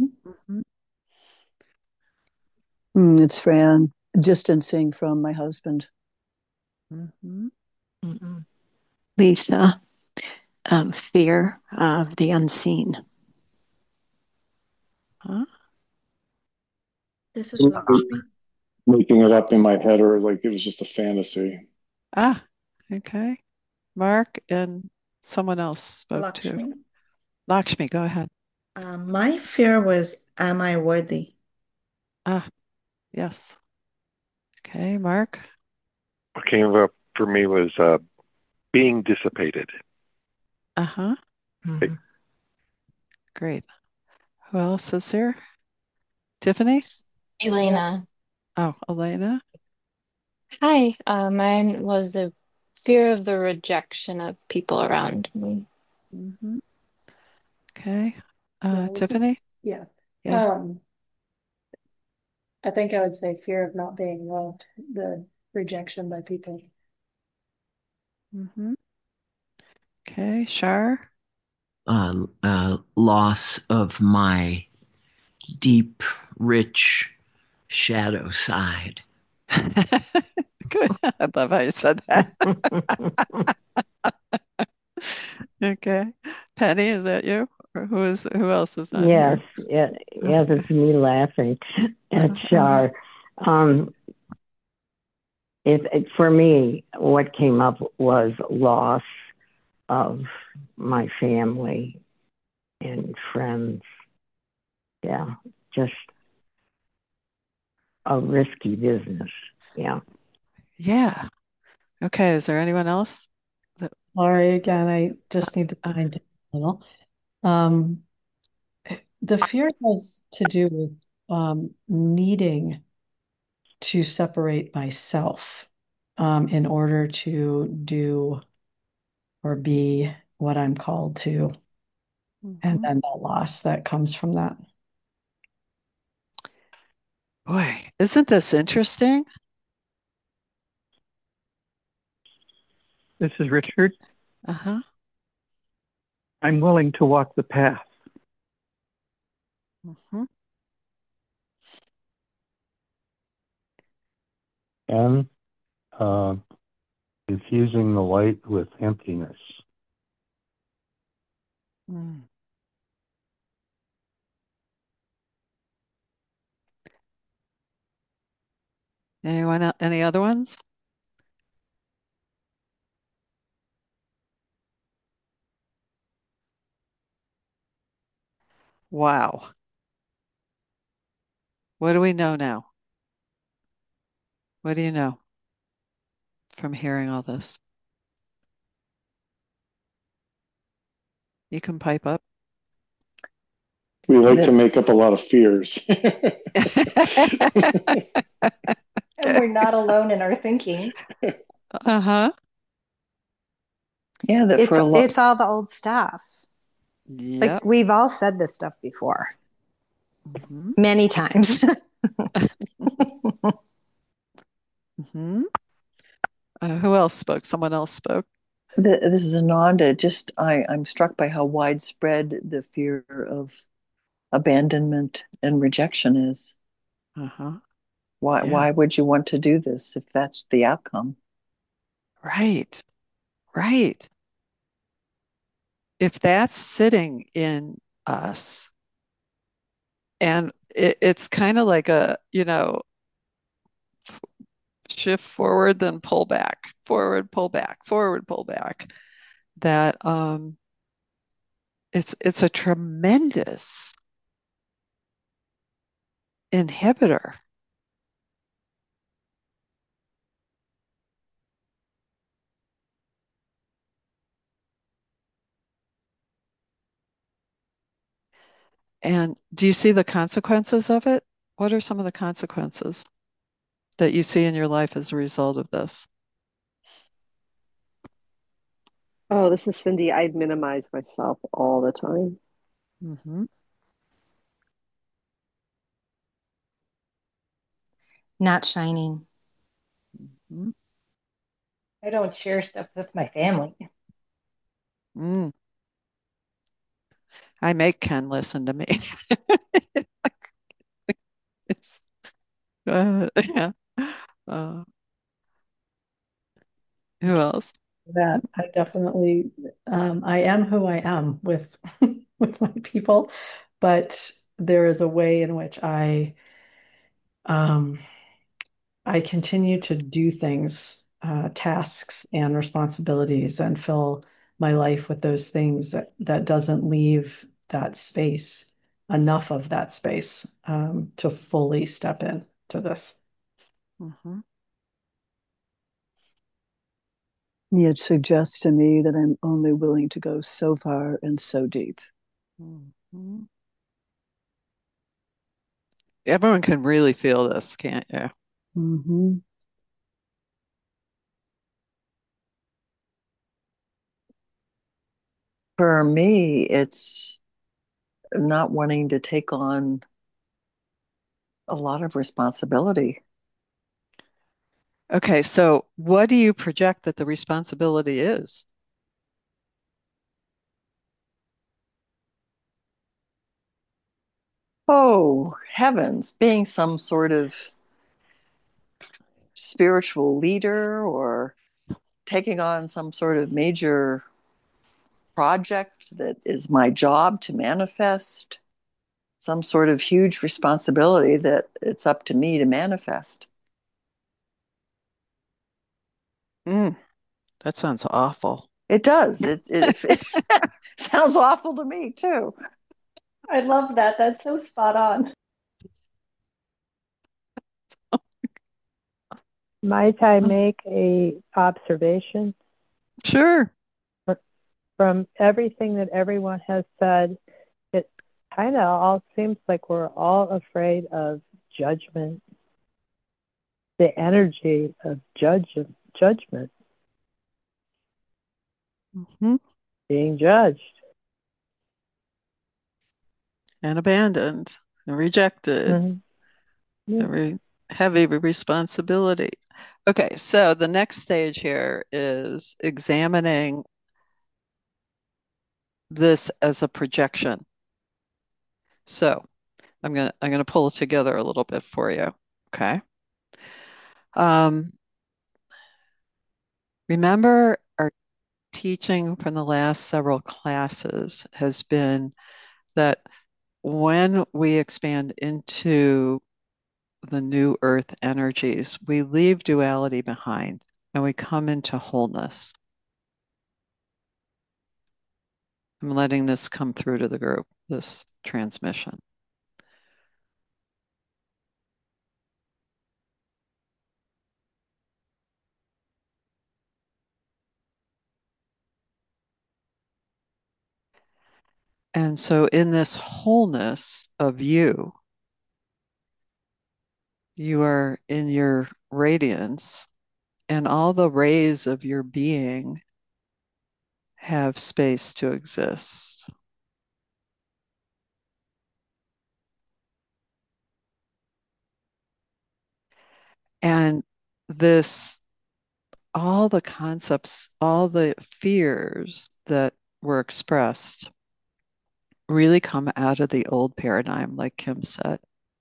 It's Fran, distancing from my husband. Lisa, fear of the unseen. Huh? This is Lakshmi. Making it up in my head, or like it was just a fantasy. Ah, okay. Mark and someone else spoke Lakshmi. too. Lakshmi, go ahead. My fear was, am I worthy? Ah, yes. Okay, Mark. What came up for me was being dissipated. Uh-huh. Great. Who else is here? Tiffany? Elena. Oh, Elena. Hi. Mine was the fear of the rejection of people around me. Okay. This Tiffany? Yeah. Yeah. I think I would say fear of not being loved, the rejection by people. Okay, Shar? Loss of my deep, rich shadow side. Good. I love how you said that. Okay. Penny, is that you? Or who else is on Yes, here? yes, it's me laughing at Shar. For me, what came up was loss of my family and friends. Yeah, just a risky business. Yeah. Yeah. Okay. Is there anyone else? Laurie, again, I just need to find it a little. The fear has to do with needing to separate myself in order to do or be what I'm called to. And then the loss that comes from that. Boy, isn't this interesting? This is Richard. Uh-huh. I'm willing to walk the path. And infusing the light with emptiness. Anyone else, any other ones? Wow. What do we know now? What do you know from hearing all this? You can pipe up. We like to make up a lot of fears. And we're not alone in our thinking. Uh-huh. Yeah, it's all the old stuff. Yep. Like we've all said this stuff before. Many times. Who else spoke? Someone else spoke. This is Ananda. Just I'm struck by how widespread the fear of abandonment and rejection is. Uh-huh. Why Yeah. why would you want to do this if that's the outcome? Right. Right. If that's sitting in us, and it's kind of like a, shift forward, then pull back, forward, pull back, forward, pull back. That it's a tremendous inhibitor. And do you see the consequences of it? What are some of the consequences that you see in your life as a result of this? Oh, this is Cindy. I minimize myself all the time. Mm-hmm. Not shining. Mm-hmm. I don't share stuff with my family. Mm. I make Ken listen to me. It's, yeah. Uh, who else? That I definitely, I am who I am with with my people, but there is a way in which um, I continue to do things, tasks and responsibilities, and fill my life with those things that doesn't leave that space, enough of that space, to fully step in to this. Mm-hmm. It suggests to me that I'm only willing to go so far and so deep. Mm-hmm. Everyone can really feel this, can't you? Mm-hmm. For me, it's not wanting to take on a lot of responsibility. Okay, so what do you project that the responsibility is? Oh, heavens, being some sort of spiritual leader or taking on some sort of major project that is my job to manifest, some sort of huge responsibility that it's up to me to manifest. Mm, that sounds awful. It does. It sounds awful to me too. I love that. That's so spot on. Might I make a observation? Sure. From everything that everyone has said, it kind of all seems like we're all afraid of judgment, the energy of judgment, Mm-hmm. being judged. And abandoned and rejected. Mm-hmm. Yeah. Very heavy responsibility. Okay, so the next stage here is examining this as a projection. So I'm gonna pull it together a little bit for you. Okay. Um, remember our teaching from the last several classes has been that when we expand into the new earth energies, we leave duality behind and we come into wholeness. I'm letting this come through to the group, this transmission. And so, in this wholeness of you, you are in your radiance, and all the rays of your being have space to exist. And this all the concepts, all the fears that were expressed really come out of the old paradigm, like Kim said.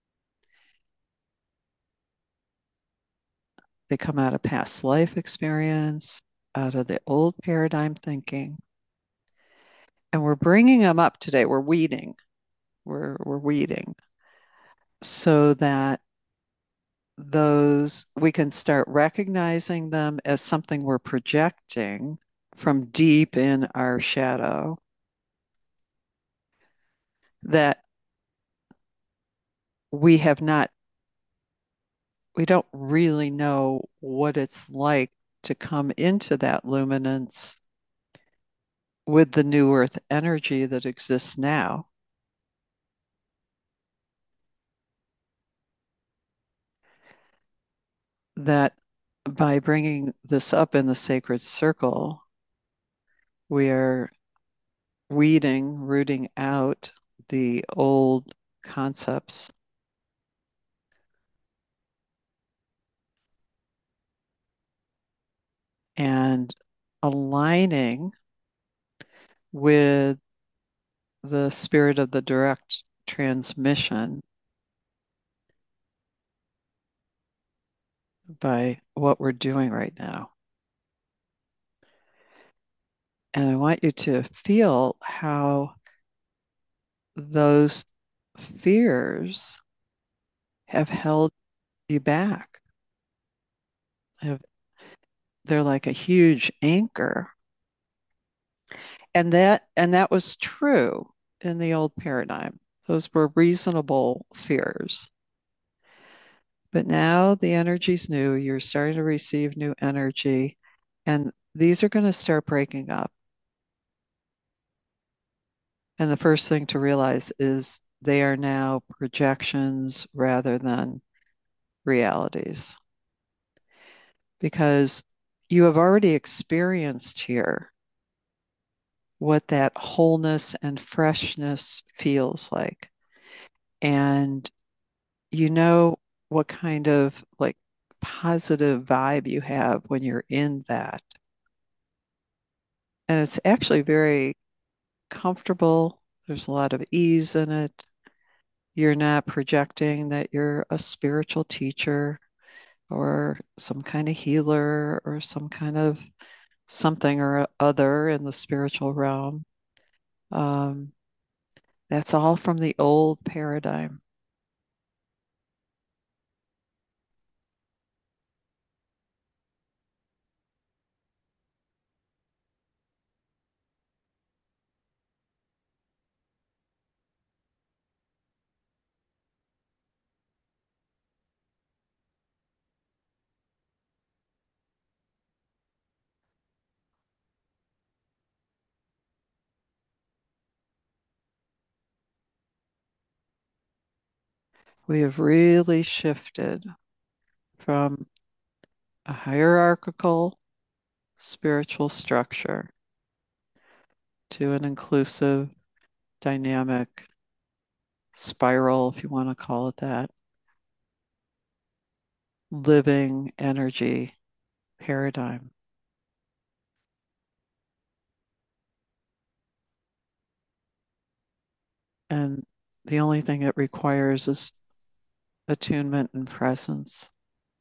They come out of past life experience, out of the old paradigm thinking. And we're bringing them up today. We're weeding. We're weeding so that those we can start recognizing them as something we're projecting from deep in our shadow that we have not, we don't really know what it's like to come into that luminance with the new earth energy that exists now. That by bringing this up in the sacred circle, we are weeding, rooting out the old concepts and aligning with the spirit of the direct transmission by what we're doing right now. And I want you to feel how those fears have held you back. They're like a huge anchor. And that was true in the old paradigm. Those were reasonable fears. But now the energy's new. You're starting to receive new energy, and these are going to start breaking up. And the first thing to realize is they are now projections rather than realities. Because you have already experienced here what that wholeness and freshness feels like. And you know what kind of like positive vibe you have when you're in that. And it's actually very comfortable. There's a lot of ease in it. You're not projecting that you're a spiritual teacher or some kind of healer or some kind of something or other in the spiritual realm. Um, that's all from the old paradigm. We have really shifted from a hierarchical spiritual structure to an inclusive, dynamic spiral, if you want to call it that, living energy paradigm. And the only thing it requires is attunement and presence.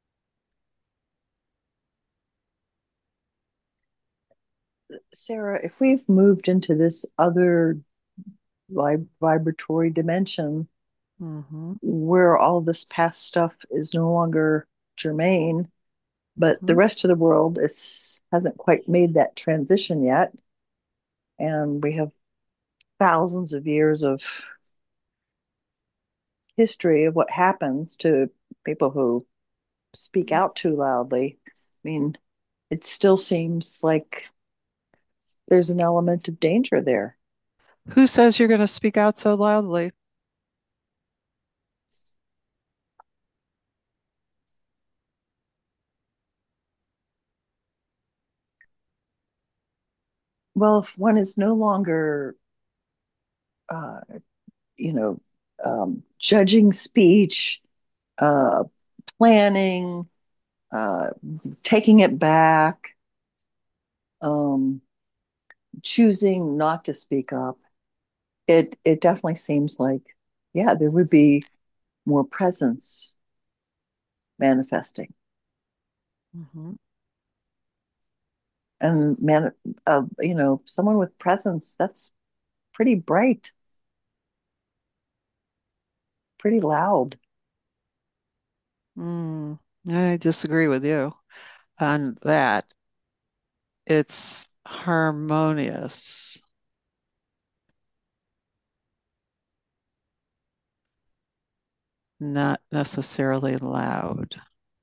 Sarah, if we've moved into this other vibratory dimension where all this past stuff is no longer germane, but the rest of the world hasn't quite made that transition yet, and we have thousands of years of history of what happens to people who speak out too loudly. I mean, it still seems like there's an element of danger there. Who says you're going to speak out so loudly? Well, if one is no longer, you know, judging speech, planning, uh, taking it back, um, choosing not to speak up, it definitely seems like, yeah, there would be more presence manifesting. Mm-hmm. And someone with presence, that's pretty bright, pretty loud. I disagree with you on that. It's harmonious, not necessarily loud.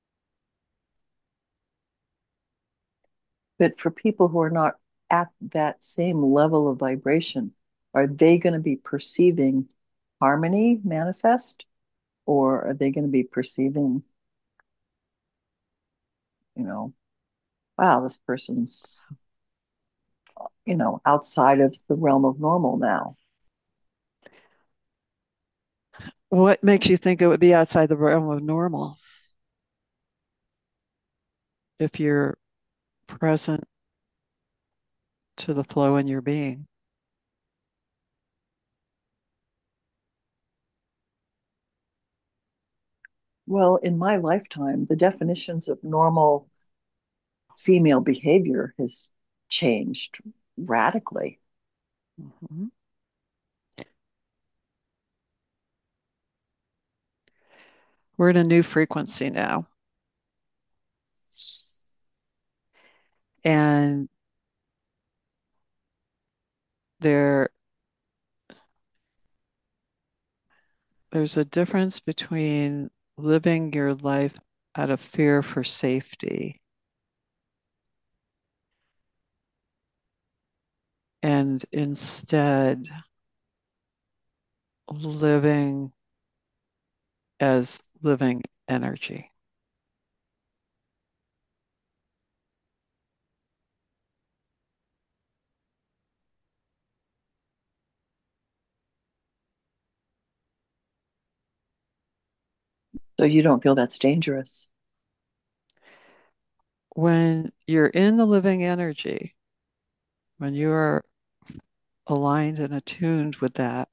But for people who are not at that same level of vibration, are they going to be perceiving harmony manifest, or are they going to be perceiving, wow, this person's, outside of the realm of normal now? What makes you think it would be outside the realm of normal if you're present to the flow in your being? Well, in my lifetime, the definitions of normal female behavior has changed radically. Mm-hmm. We're in a new frequency now. And there's a difference between living your life out of fear for safety and instead living as living energy. So you don't feel that's dangerous? When you're in the living energy, when you are aligned and attuned with that,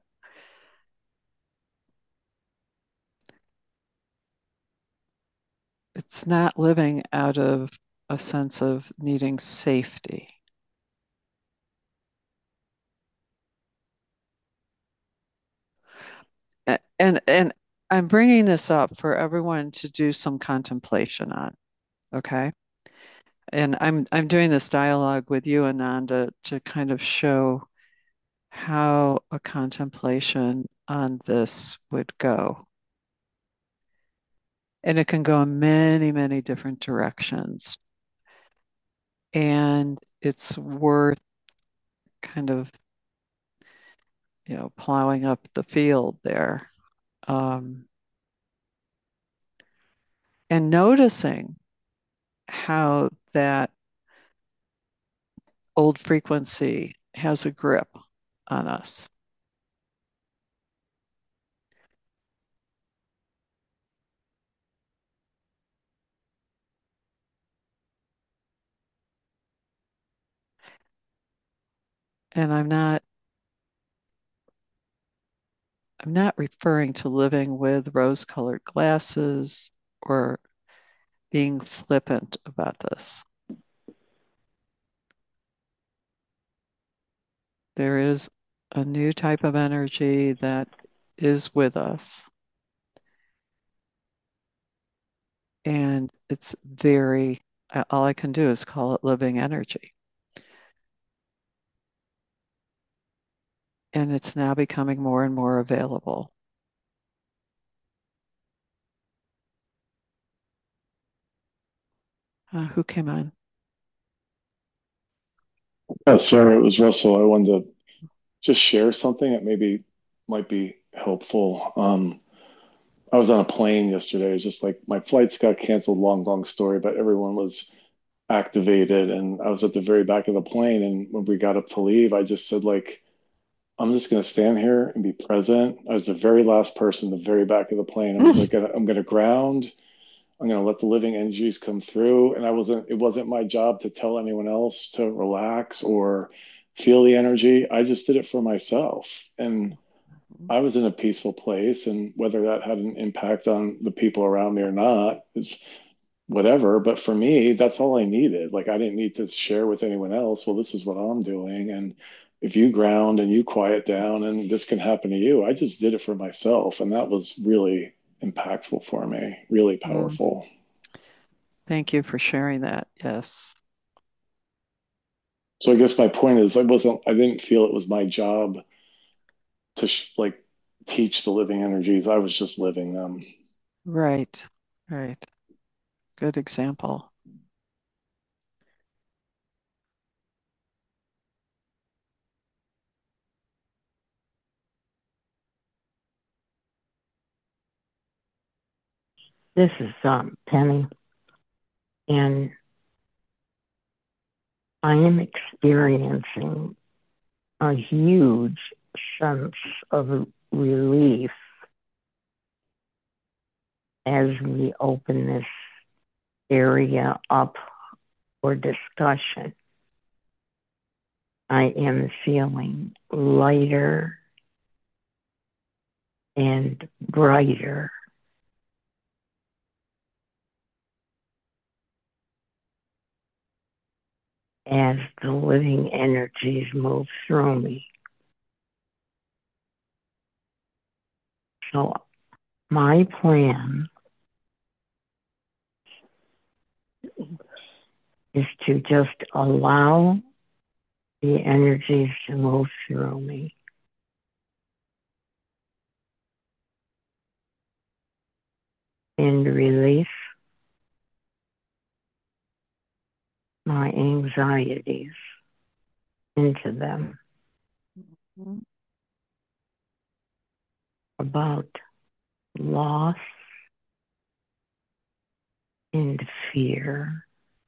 it's not living out of a sense of needing safety. And I'm bringing this up for everyone to do some contemplation on, okay? And I'm doing this dialogue with you, Ananda, to kind of show how a contemplation on this would go. And it can go in many, many different directions. And it's worth kind of, plowing up the field there. And noticing how that old frequency has a grip on us. And I'm not referring to living with rose-colored glasses or being flippant about this. There is a new type of energy that is with us. And it's all I can do is call it living energy. And it's now becoming more and more available. Who came on? Sarah, it was Russell. I wanted to just share something that maybe might be helpful. I was on a plane yesterday. It was just like my flights got canceled, long story, but everyone was activated. And I was at the very back of the plane. And when we got up to leave, I just said, like, I'm just going to stand here and be present. I was the very last person, the very back of the plane. I was like, I'm going to ground. I'm going to let the living energies come through. And it wasn't my job to tell anyone else to relax or feel the energy. I just did it for myself. And I was in a peaceful place. And whether that had an impact on the people around me or not is whatever. But for me, that's all I needed. Like, I didn't need to share with anyone else, well, this is what I'm doing. And if you ground and you quiet down and this can happen to you, I just did it for myself. And that was really impactful for me, really powerful. Thank you for sharing that. Yes. So I guess my point is I didn't feel it was my job to like teach the living energies. I was just living them. Right. Right. Good example. This is Penny, and I am experiencing a huge sense of relief as we open this area up for discussion. I am feeling lighter and brighter. As the living energies move through me. So my plan is to just allow the energies to move through me. And release my anxieties into them. About loss and fear.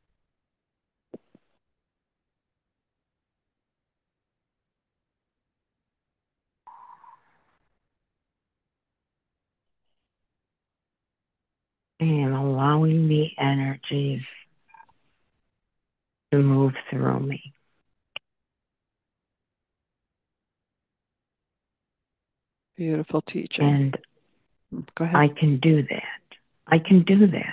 And allowing the energies to move through me. Beautiful teaching. And go ahead. I can do that. I can do that.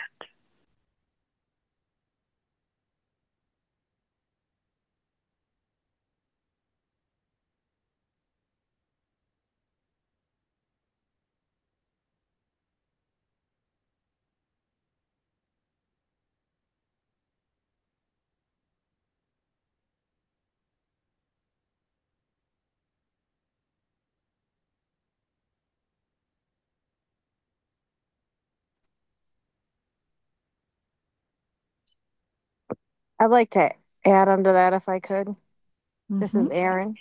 I'd like to add onto that if I could. This is Erin.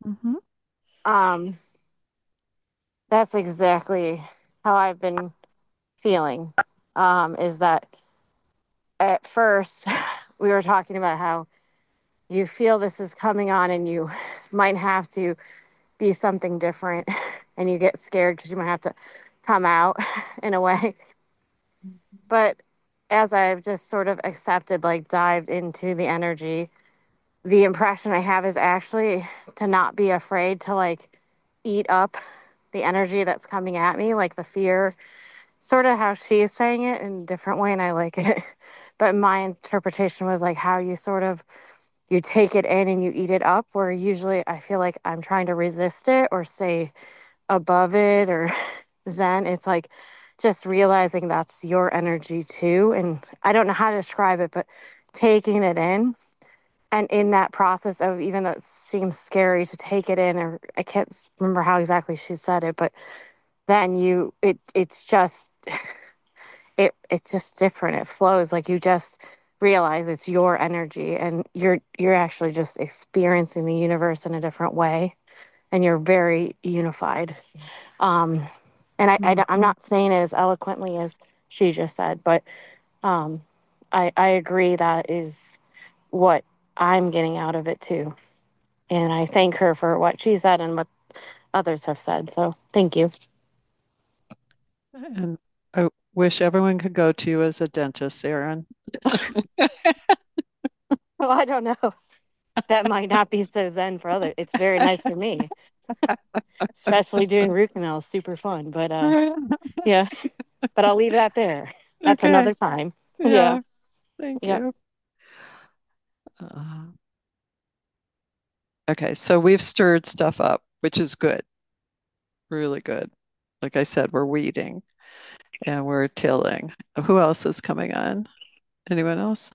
That's exactly how I've been feeling. Is that at first we were talking about how you feel this is coming on and you might have to be something different and you get scared because you might have to come out in a way. But as I've just sort of accepted, like dived into the energy, the impression I have is actually to not be afraid to like eat up the energy that's coming at me, like the fear, sort of how she's saying it in a different way, and I like it. But my interpretation was like how you sort of you take it in and you eat it up, where usually I feel like I'm trying to resist it or stay above it or zen. It's like just realizing that's your energy too. And I don't know how to describe it, but taking it in. And in that process of, even though it seems scary to take it in, or I can't remember how exactly she said it, but then it's just it's just different. It flows, like you just realize it's your energy and you're actually just experiencing the universe in a different way, and you're very unified. um and I'm not saying it as eloquently as she just said, but um I agree that is what I'm getting out of it too. And I thank her for what she said and what others have said. So thank you. And wish everyone could go to you as a dentist, Erin. Well, I don't know. That might not be so zen for others. It's very nice for me, especially doing root canals. Super fun. But yeah, but I'll leave that there. That's Okay. another time. Yeah. Yeah. Thank Yep. you. Okay, so we've stirred stuff up, which is good, really good. Like I said, we're weeding and we're tilling. Who else is coming on? Anyone else?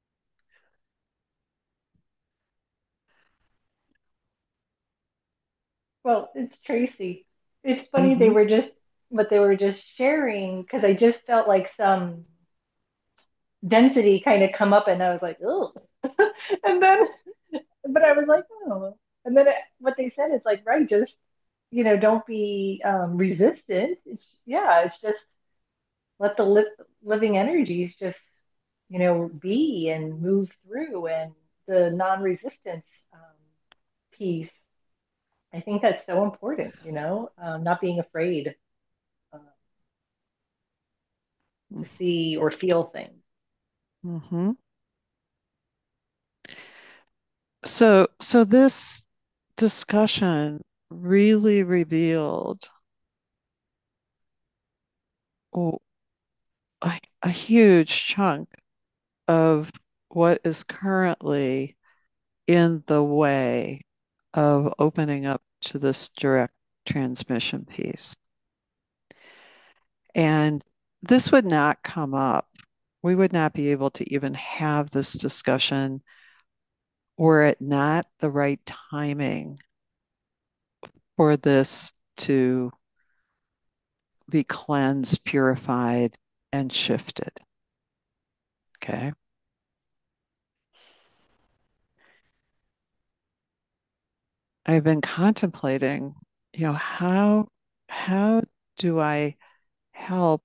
Well, it's Tracy. It's funny they were just what they were just sharing because I just felt like some density kind of come up and I was like, oh. And then but I was like, oh. And then what they said is like, right, just don't be resistant. It's just let the living energies just be and move through, and the non-resistance piece. I think that's so important, not being afraid to see or feel things. Mm-hmm. So this discussion really revealed a huge chunk of what is currently in the way of opening up to this direct transmission piece. And this would not come up. We would not be able to even have this discussion were it not the right timing for this to be cleansed, purified, and shifted. Okay. I've been contemplating, how do I help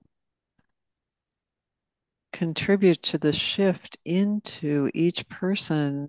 contribute to the shift into each person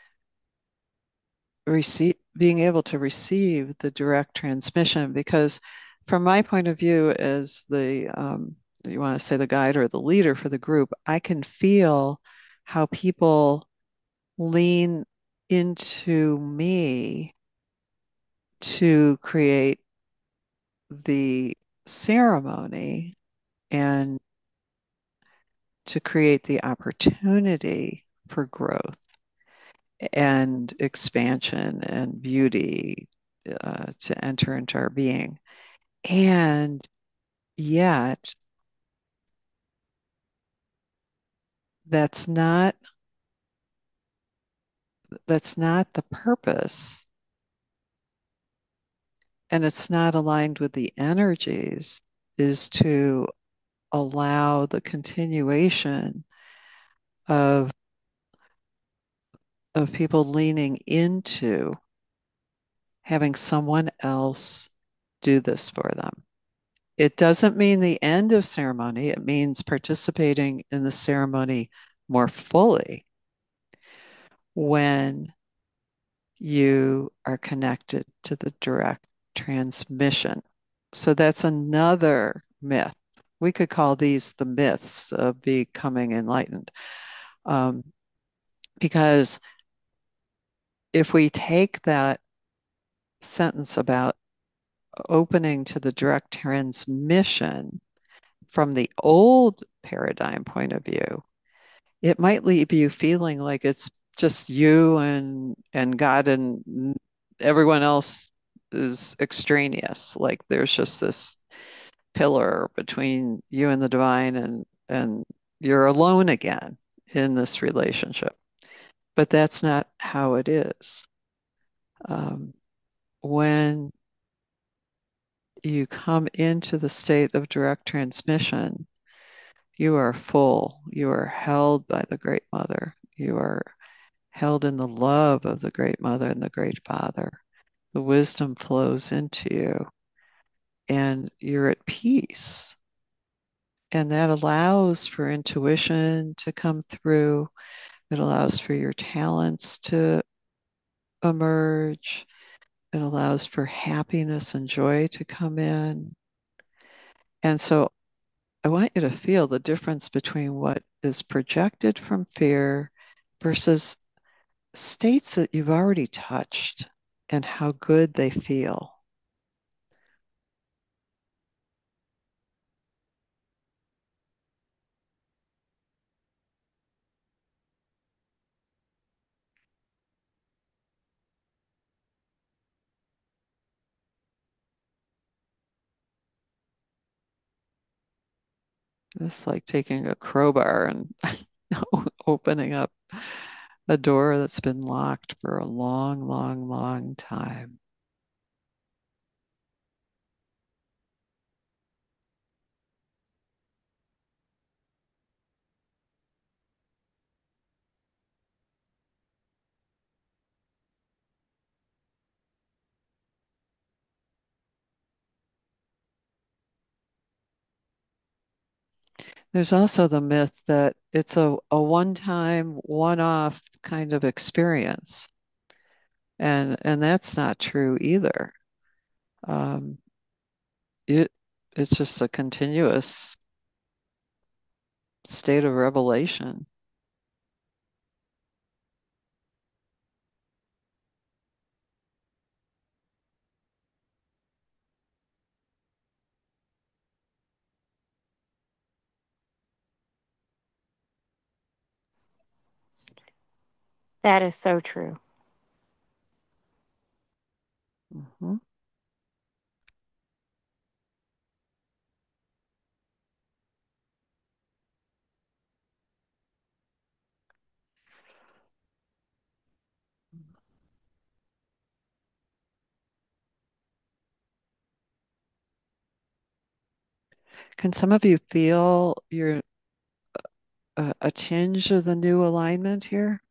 being able to receive the direct transmission? Because from my point of view as the you want to say the guide or the leader for the group, I can feel how people lean into me to create the ceremony and to create the opportunity for growth and expansion and beauty to enter into our being. And yet, that's not the purpose, and it's not aligned with the energies, is to allow the continuation of people leaning into having someone else do this for them. It doesn't mean the end of ceremony. It means participating in the ceremony more fully when you are connected to the direct transmission. So that's another myth. We could call these the myths of becoming enlightened. Because if we take that sentence about opening to the direct transmission from the old paradigm point of view, it might leave you feeling like it's just you and God, and everyone else is extraneous. Like there's just this pillar between you and the divine, and you're alone again in this relationship. But that's not how it is. When you come into the state of direct transmission, you are full. You are held by the Great Mother. You are held in the love of the Great Mother and the Great Father. The wisdom flows into you, and you're at peace. And that allows for intuition to come through. It allows for your talents to emerge. It allows for happiness and joy to come in. And so I want you to feel the difference between what is projected from fear versus states that you've already touched and how good they feel. It's like taking a crowbar and opening up a door that's been locked for a long, long, long time. There's also the myth that it's a one-time, one-off kind of experience. And that's not true either. Um, it's just a continuous state of revelation. That is so true. Mhm. Can some of you feel a tinge of the new alignment here?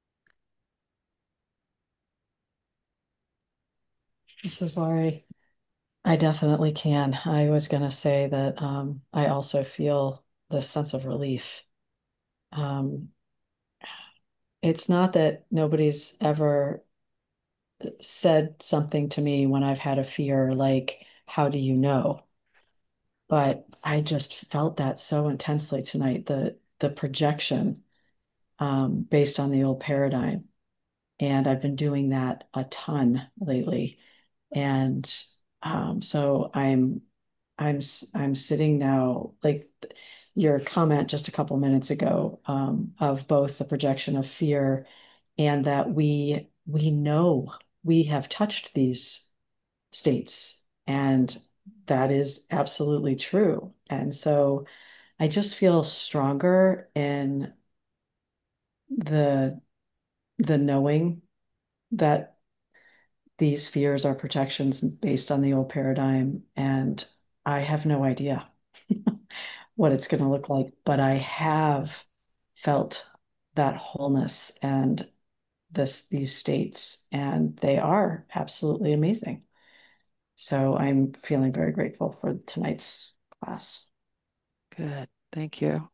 This is Laurie. I definitely can. I was going to say that I also feel this sense of relief. Um, it's not that nobody's ever said something to me when I've had a fear, like, how do you know? But I just felt that so intensely tonight, the projection based on the old paradigm. And I've been doing that a ton lately. And so I'm sitting now, like your comment just a couple minutes ago, of both the projection of fear and that we know we have touched these states, and that is absolutely true. And so I just feel stronger in the the knowing that these fears are protections based on the old paradigm, and I have no idea what it's going to look like, but I have felt that wholeness and these states, and they are absolutely amazing. So I'm feeling very grateful for tonight's class. Good. Thank you.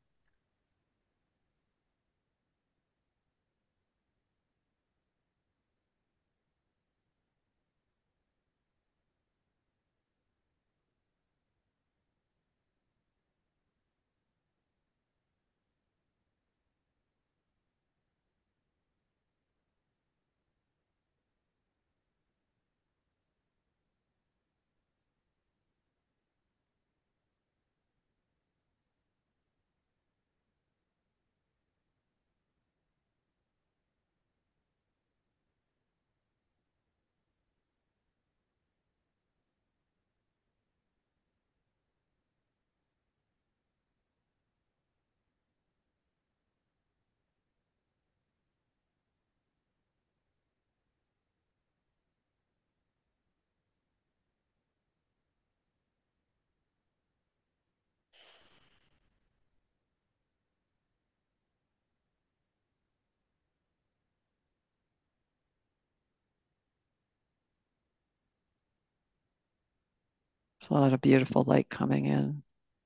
There's a lot of beautiful light coming in.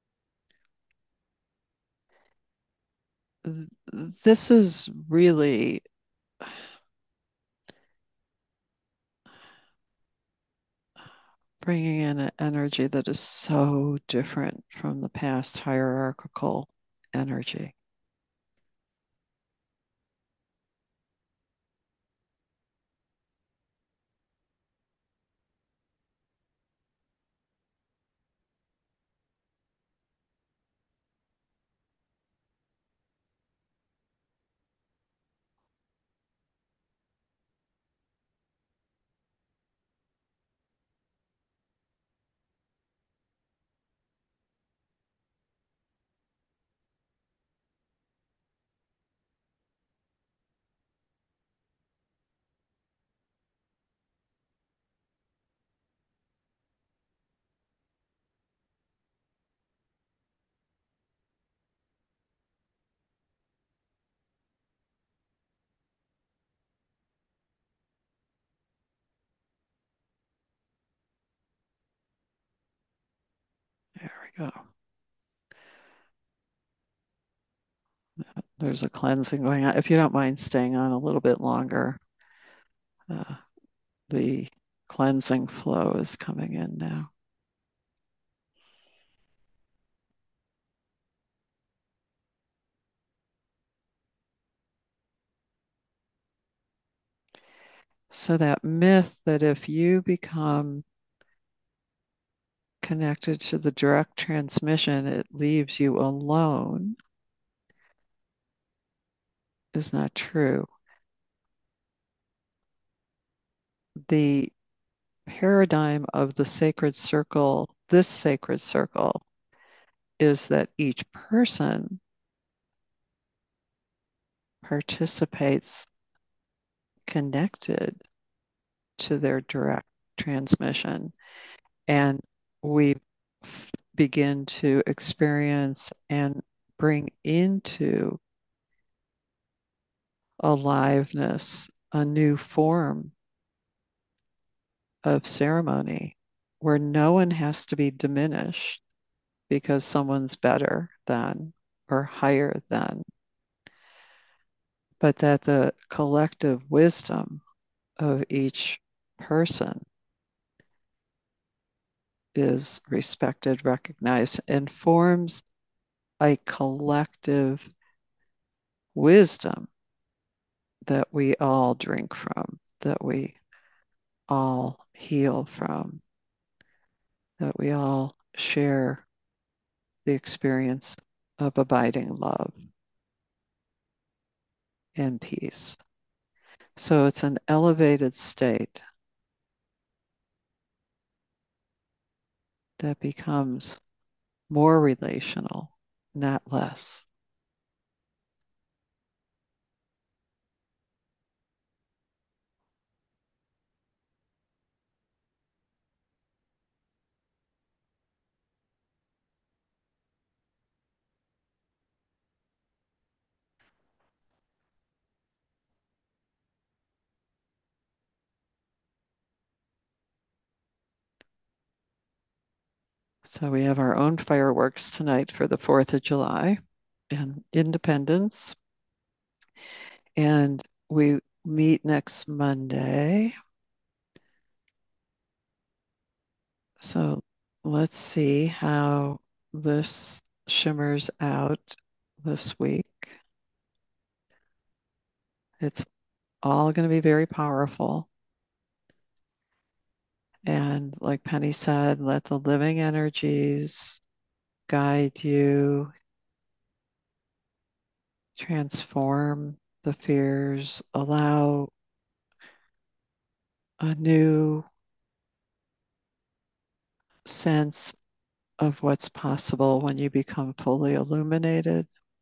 This is really bringing in an energy that is so different from the past hierarchical energy. There we go. There's a cleansing going on. If you don't mind staying on a little bit longer, the cleansing flow is coming in now. So that myth that if you become connected to the direct transmission, it leaves you alone is not true. The paradigm of the sacred circle, this sacred circle, is that each person participates connected to their direct transmission. And we begin to experience and bring into aliveness a new form of ceremony where no one has to be diminished because someone's better than or higher than, but that the collective wisdom of each person is respected, recognized, and forms a collective wisdom that we all drink from, that we all heal from, that we all share the experience of abiding love and peace. So it's an elevated state that becomes more relational, not less. So we have our own fireworks tonight for the 4th of July and Independence. And we meet next Monday. So let's see how this shimmers out this week. It's all going to be very powerful. And like Penny said, let the living energies guide you, transform the fears, allow a new sense of what's possible when you become fully illuminated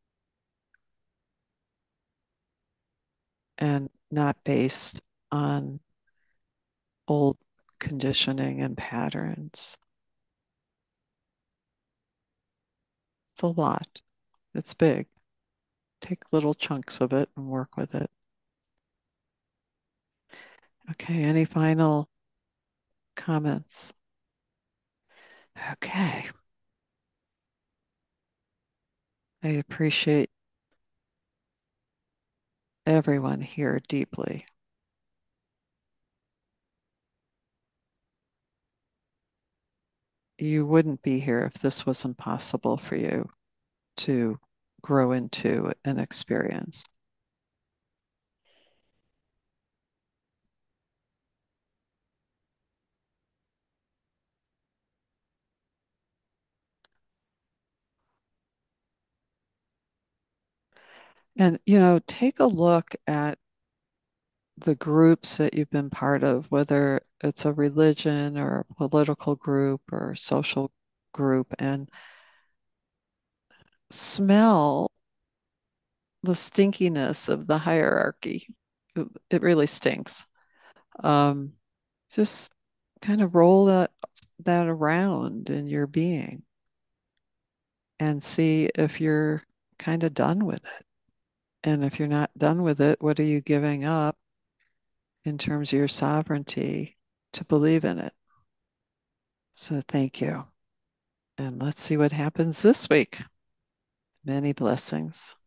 and not based on old conditioning and patterns. It's a lot. It's big. Take little chunks of it and work with it. Okay, any final comments? Okay. I appreciate everyone here deeply. you wouldn't be here if this wasn't possible for you to grow into an experience. And, take a look at the groups that you've been part of, whether it's a religion or a political group or a social group, and smell the stinkiness of the hierarchy. It really stinks. Just kind of roll that around in your being and see if you're kind of done with it. And if you're not done with it, what are you giving up in terms of your sovereignty to believe in it? So thank you. And let's see what happens this week. Many blessings.